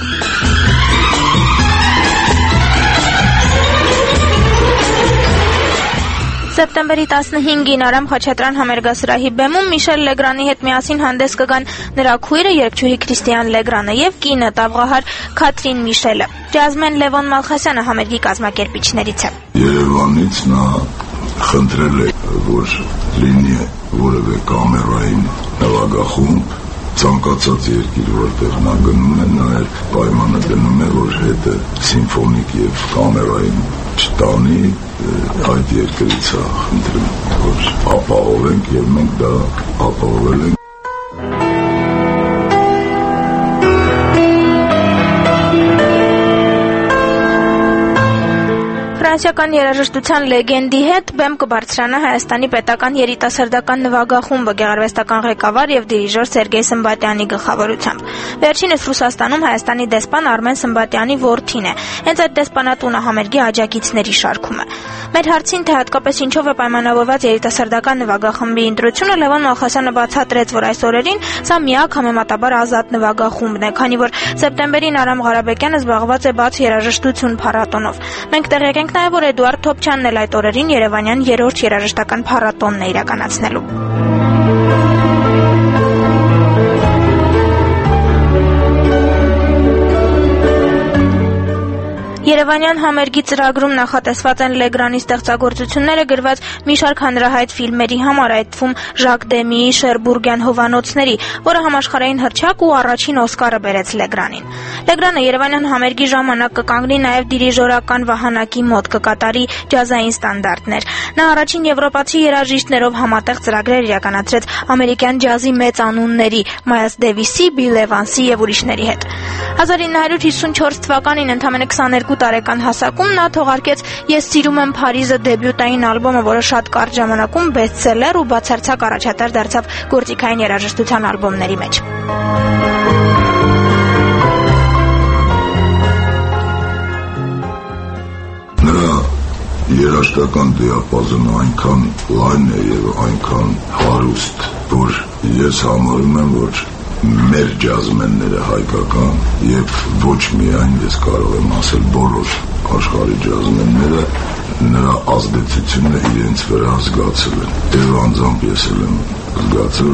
Սեպտեմբերի տասնհինգին Արամ Խաչատրյան համերգասրահի բեմում Միշել Լեգրանի հետ միասին հանդես կգան նրա քույրը երգչուհի Քրիստիան Լեգրանը եւ կինը տաղահար Քաթրին Միշելը։ Ջազմեն Լևոն Մալխասյանը համերգի կազմակերպիչներից է։ Երևանից նա խնդրել է, որ լինի որևէ կամերային նվագախումբ, ցանկացած երկիր, որտեղ նա գնում է, նա էլ պայմանը դնում է, որ հետը սիմֆոնիկ եւ կամերային չտանի, այդ երկրից է խնդրում, որ ապահովենք եւ մենք դա ապահովել ենք։ Ֆրանսիական երաժշտության լեգենդի հետ բեմ կբարձրանա Հայաստանի պետական երիտասարդական նվագախումբը գեղարվեստական ղեկավար եւ դիրիժոր Սերգեյ Սմբատյանի գլխավորությամբ։ Վերջինս Ռուսաստանում Հայաստանի դեսպան Արմեն Սմբատյանի որդին է։ Հենց այդ դեսպանատունը համերգի աջակիցների շարքում է։ Մեր հարցին, թե հատկապես ինչով է պայմանավորված երիտասարդական նվագախմբի ընտրությունը, Լևոն Մալխասյանը բացատրեց, որ այս օրերին սա միակ համեմատաբար ազատ նվագախումբն է, քանի որ սեպտեմբերին Արամ Ղարաբեկյանը զբաղված է բաց երաժշտություն փառատոնով։ Մենք տեղյակ ենք նաև, որ Էդուարդ Թոփչյանն էլ այդ օրերին Երևանյան երրորդ երաժշտական փառատոնն է իրականացնելու։ Երևանյան համերգի ծրագրում նախատեսված են Լեգրանի ստեղծագործությունները գրված մի շարք հանրահայտ ֆիլմերի համար, այդ թվում Ժակ Դեմիի Շերբուրգյան հովանոցների, որը համաշխարհային հռչակ ու առաջին Օսկարը բերեց Լեգրանին։ Լեգրանը Երևանյան համերգի ժամանակ կկանգնի նաև դիրիժորական վահանակի մոտ, կկատարի ջազային ստանդարտներ։ Նա առաջին եվրոպացի երաժիշտներով համատեղ ծրագրեր իրականացրեց ամերիկյան ջազի մեծ անունների Մայլս Դեվիսի, Բիլ Էվանսի եւ ուրիշների հետ։ հազար ինը հարյուր հիսունչորս թվականին ընդամենը քսաներկու տարեկան հասակում նա թողարկեց «Ես սիրում եմ Փարիզը» դեբյուտային ալբոմը, որը շատ կարճ ժամանակում բեսթսելեր ու բացարձակ առաջատար դարձավ գործիքային երաժշտության ալբոմների մեջ։ Նրա երաժշտական դիապազոնը այնքան լայն է եւ այնքան հարուստ, որ ես համարում եմ, որ մեր ջազմենները հայկական եւ ոչ միայն ես կարող եմ ասել բոլոր աշխարհի ջազմենները նրա ազդեցությունը իրենց վրա զգացել են եւ անձամբ ես եմ զգացել։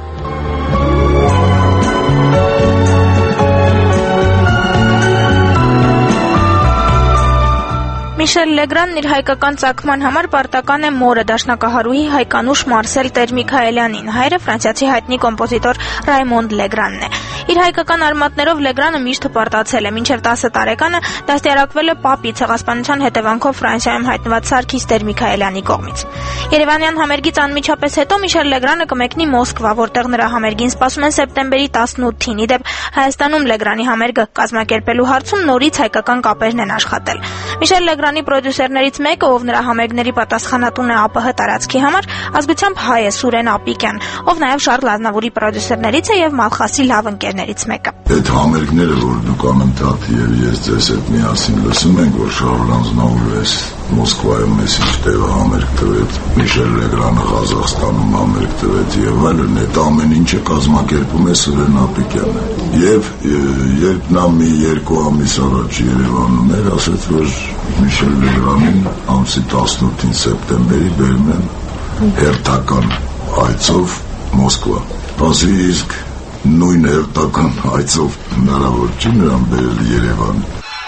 Միշել Լեգրանն իր հայկական ծագման համար պարտական է մորը, դաշնակահարուհի հայկանուշ Մարսել Տեր-Միքայելյանին, հայրը ֆրանսիացի հայտնի կոմպոզիտոր Ռայմոնդ Լեգրանն է։ Իր հայկական արմատներով Լեգրանը միշտ հպարտացել է, մինչև տասը տարեկանը դաստիարակվել է պապի ցեղասպանության հետևանքով Ֆրանսիայում հայտնված Սարգիս Տեր-Միքայելյանի կողմից։ Երևանյան համերգից անմիջապես հետո Միշել Լեգրանը կմեկնի Մոսկվա, որտեղ նրա համերգին սպասում են սեպտեմբերի տասնութին։ Ի դեպ, Հայաստանում Լեգրանի համերգը կազմակերպելու հարցում նորից հայկական կապերն են աշխատել։ Միշել Լեգրանը Երևանի պրոդյուսերներից մեկը, ով նրա համերգների պատասխանատուն է ԱՊՀ տարածքի համար, ազգությամբ հայ է Սուրեն Ապիկյան, ով նաև Շարլ Ազնավուրի պրոդյուսերներից է եւ Մալխասի լավ ընկերներից մեկը։ Այդ համերգները, որ դուք անընդհատ եւ ես ձեզ հետ միասին լսում ենք, որ Շարլ Ազնավուրը Մոսկվայում էսի տևը համերգ տվեց, Միշել Լեգրանը Ղազախստանում համերգ տվեց եւ այլն, այդ ամեն ինչը կազմակերպում է Սուրեն Ապիկյանը։ Եվ երբ նա մի երկու ամիս առաջ Երևանում էր, ասաց, որ Միշել Լեգրանին ամսի տասնութին սեպտեմբերի բերում են հերթական այցով Մոսկվա։ Բացի իսկ նույն հերթական այցով հնարավոր չի նրան բերել Երևան։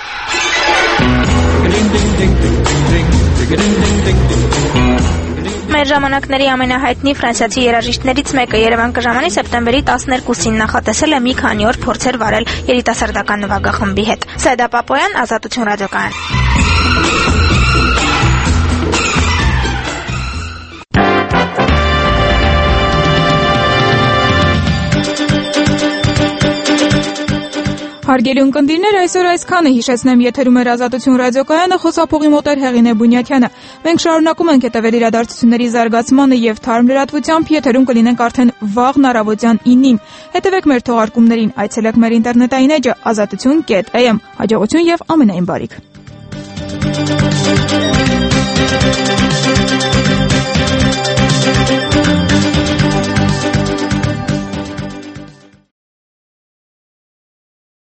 Մեր ժամանակների ամենահայտնի ֆրանսիացի երաժիշտներից մեկը Երևան կժամանի սեպտեմբերի տասներկուսին նախատեսել է մի քանի օր փորձեր վարել երիտասարդական նվագախմբի հետ։ Սայդա Պապոյան, Ազատություն ռադիոկայան։ Հարգելի ունկնդիրներ, այսօր այսքանը հիշեցնեմ, եթերում էր Ազատություն ռադիոկայանը, խոսափողի մոտ էր Հեղինե Բունյաթյանը։ Մենք շարունակում ենք հետևել իրադարձությունների զարգացմանը եւ թարմ լրատվությամբ, եթերում կլինենք արդեն վաղն առավոտյան ինին։ Հետևեք մեր թողարկումներին, այցելեք մեր ինտերնետային էջը ազատություն կետ էյ էմ։ Հաջողություն եւ ամենայն բարիք։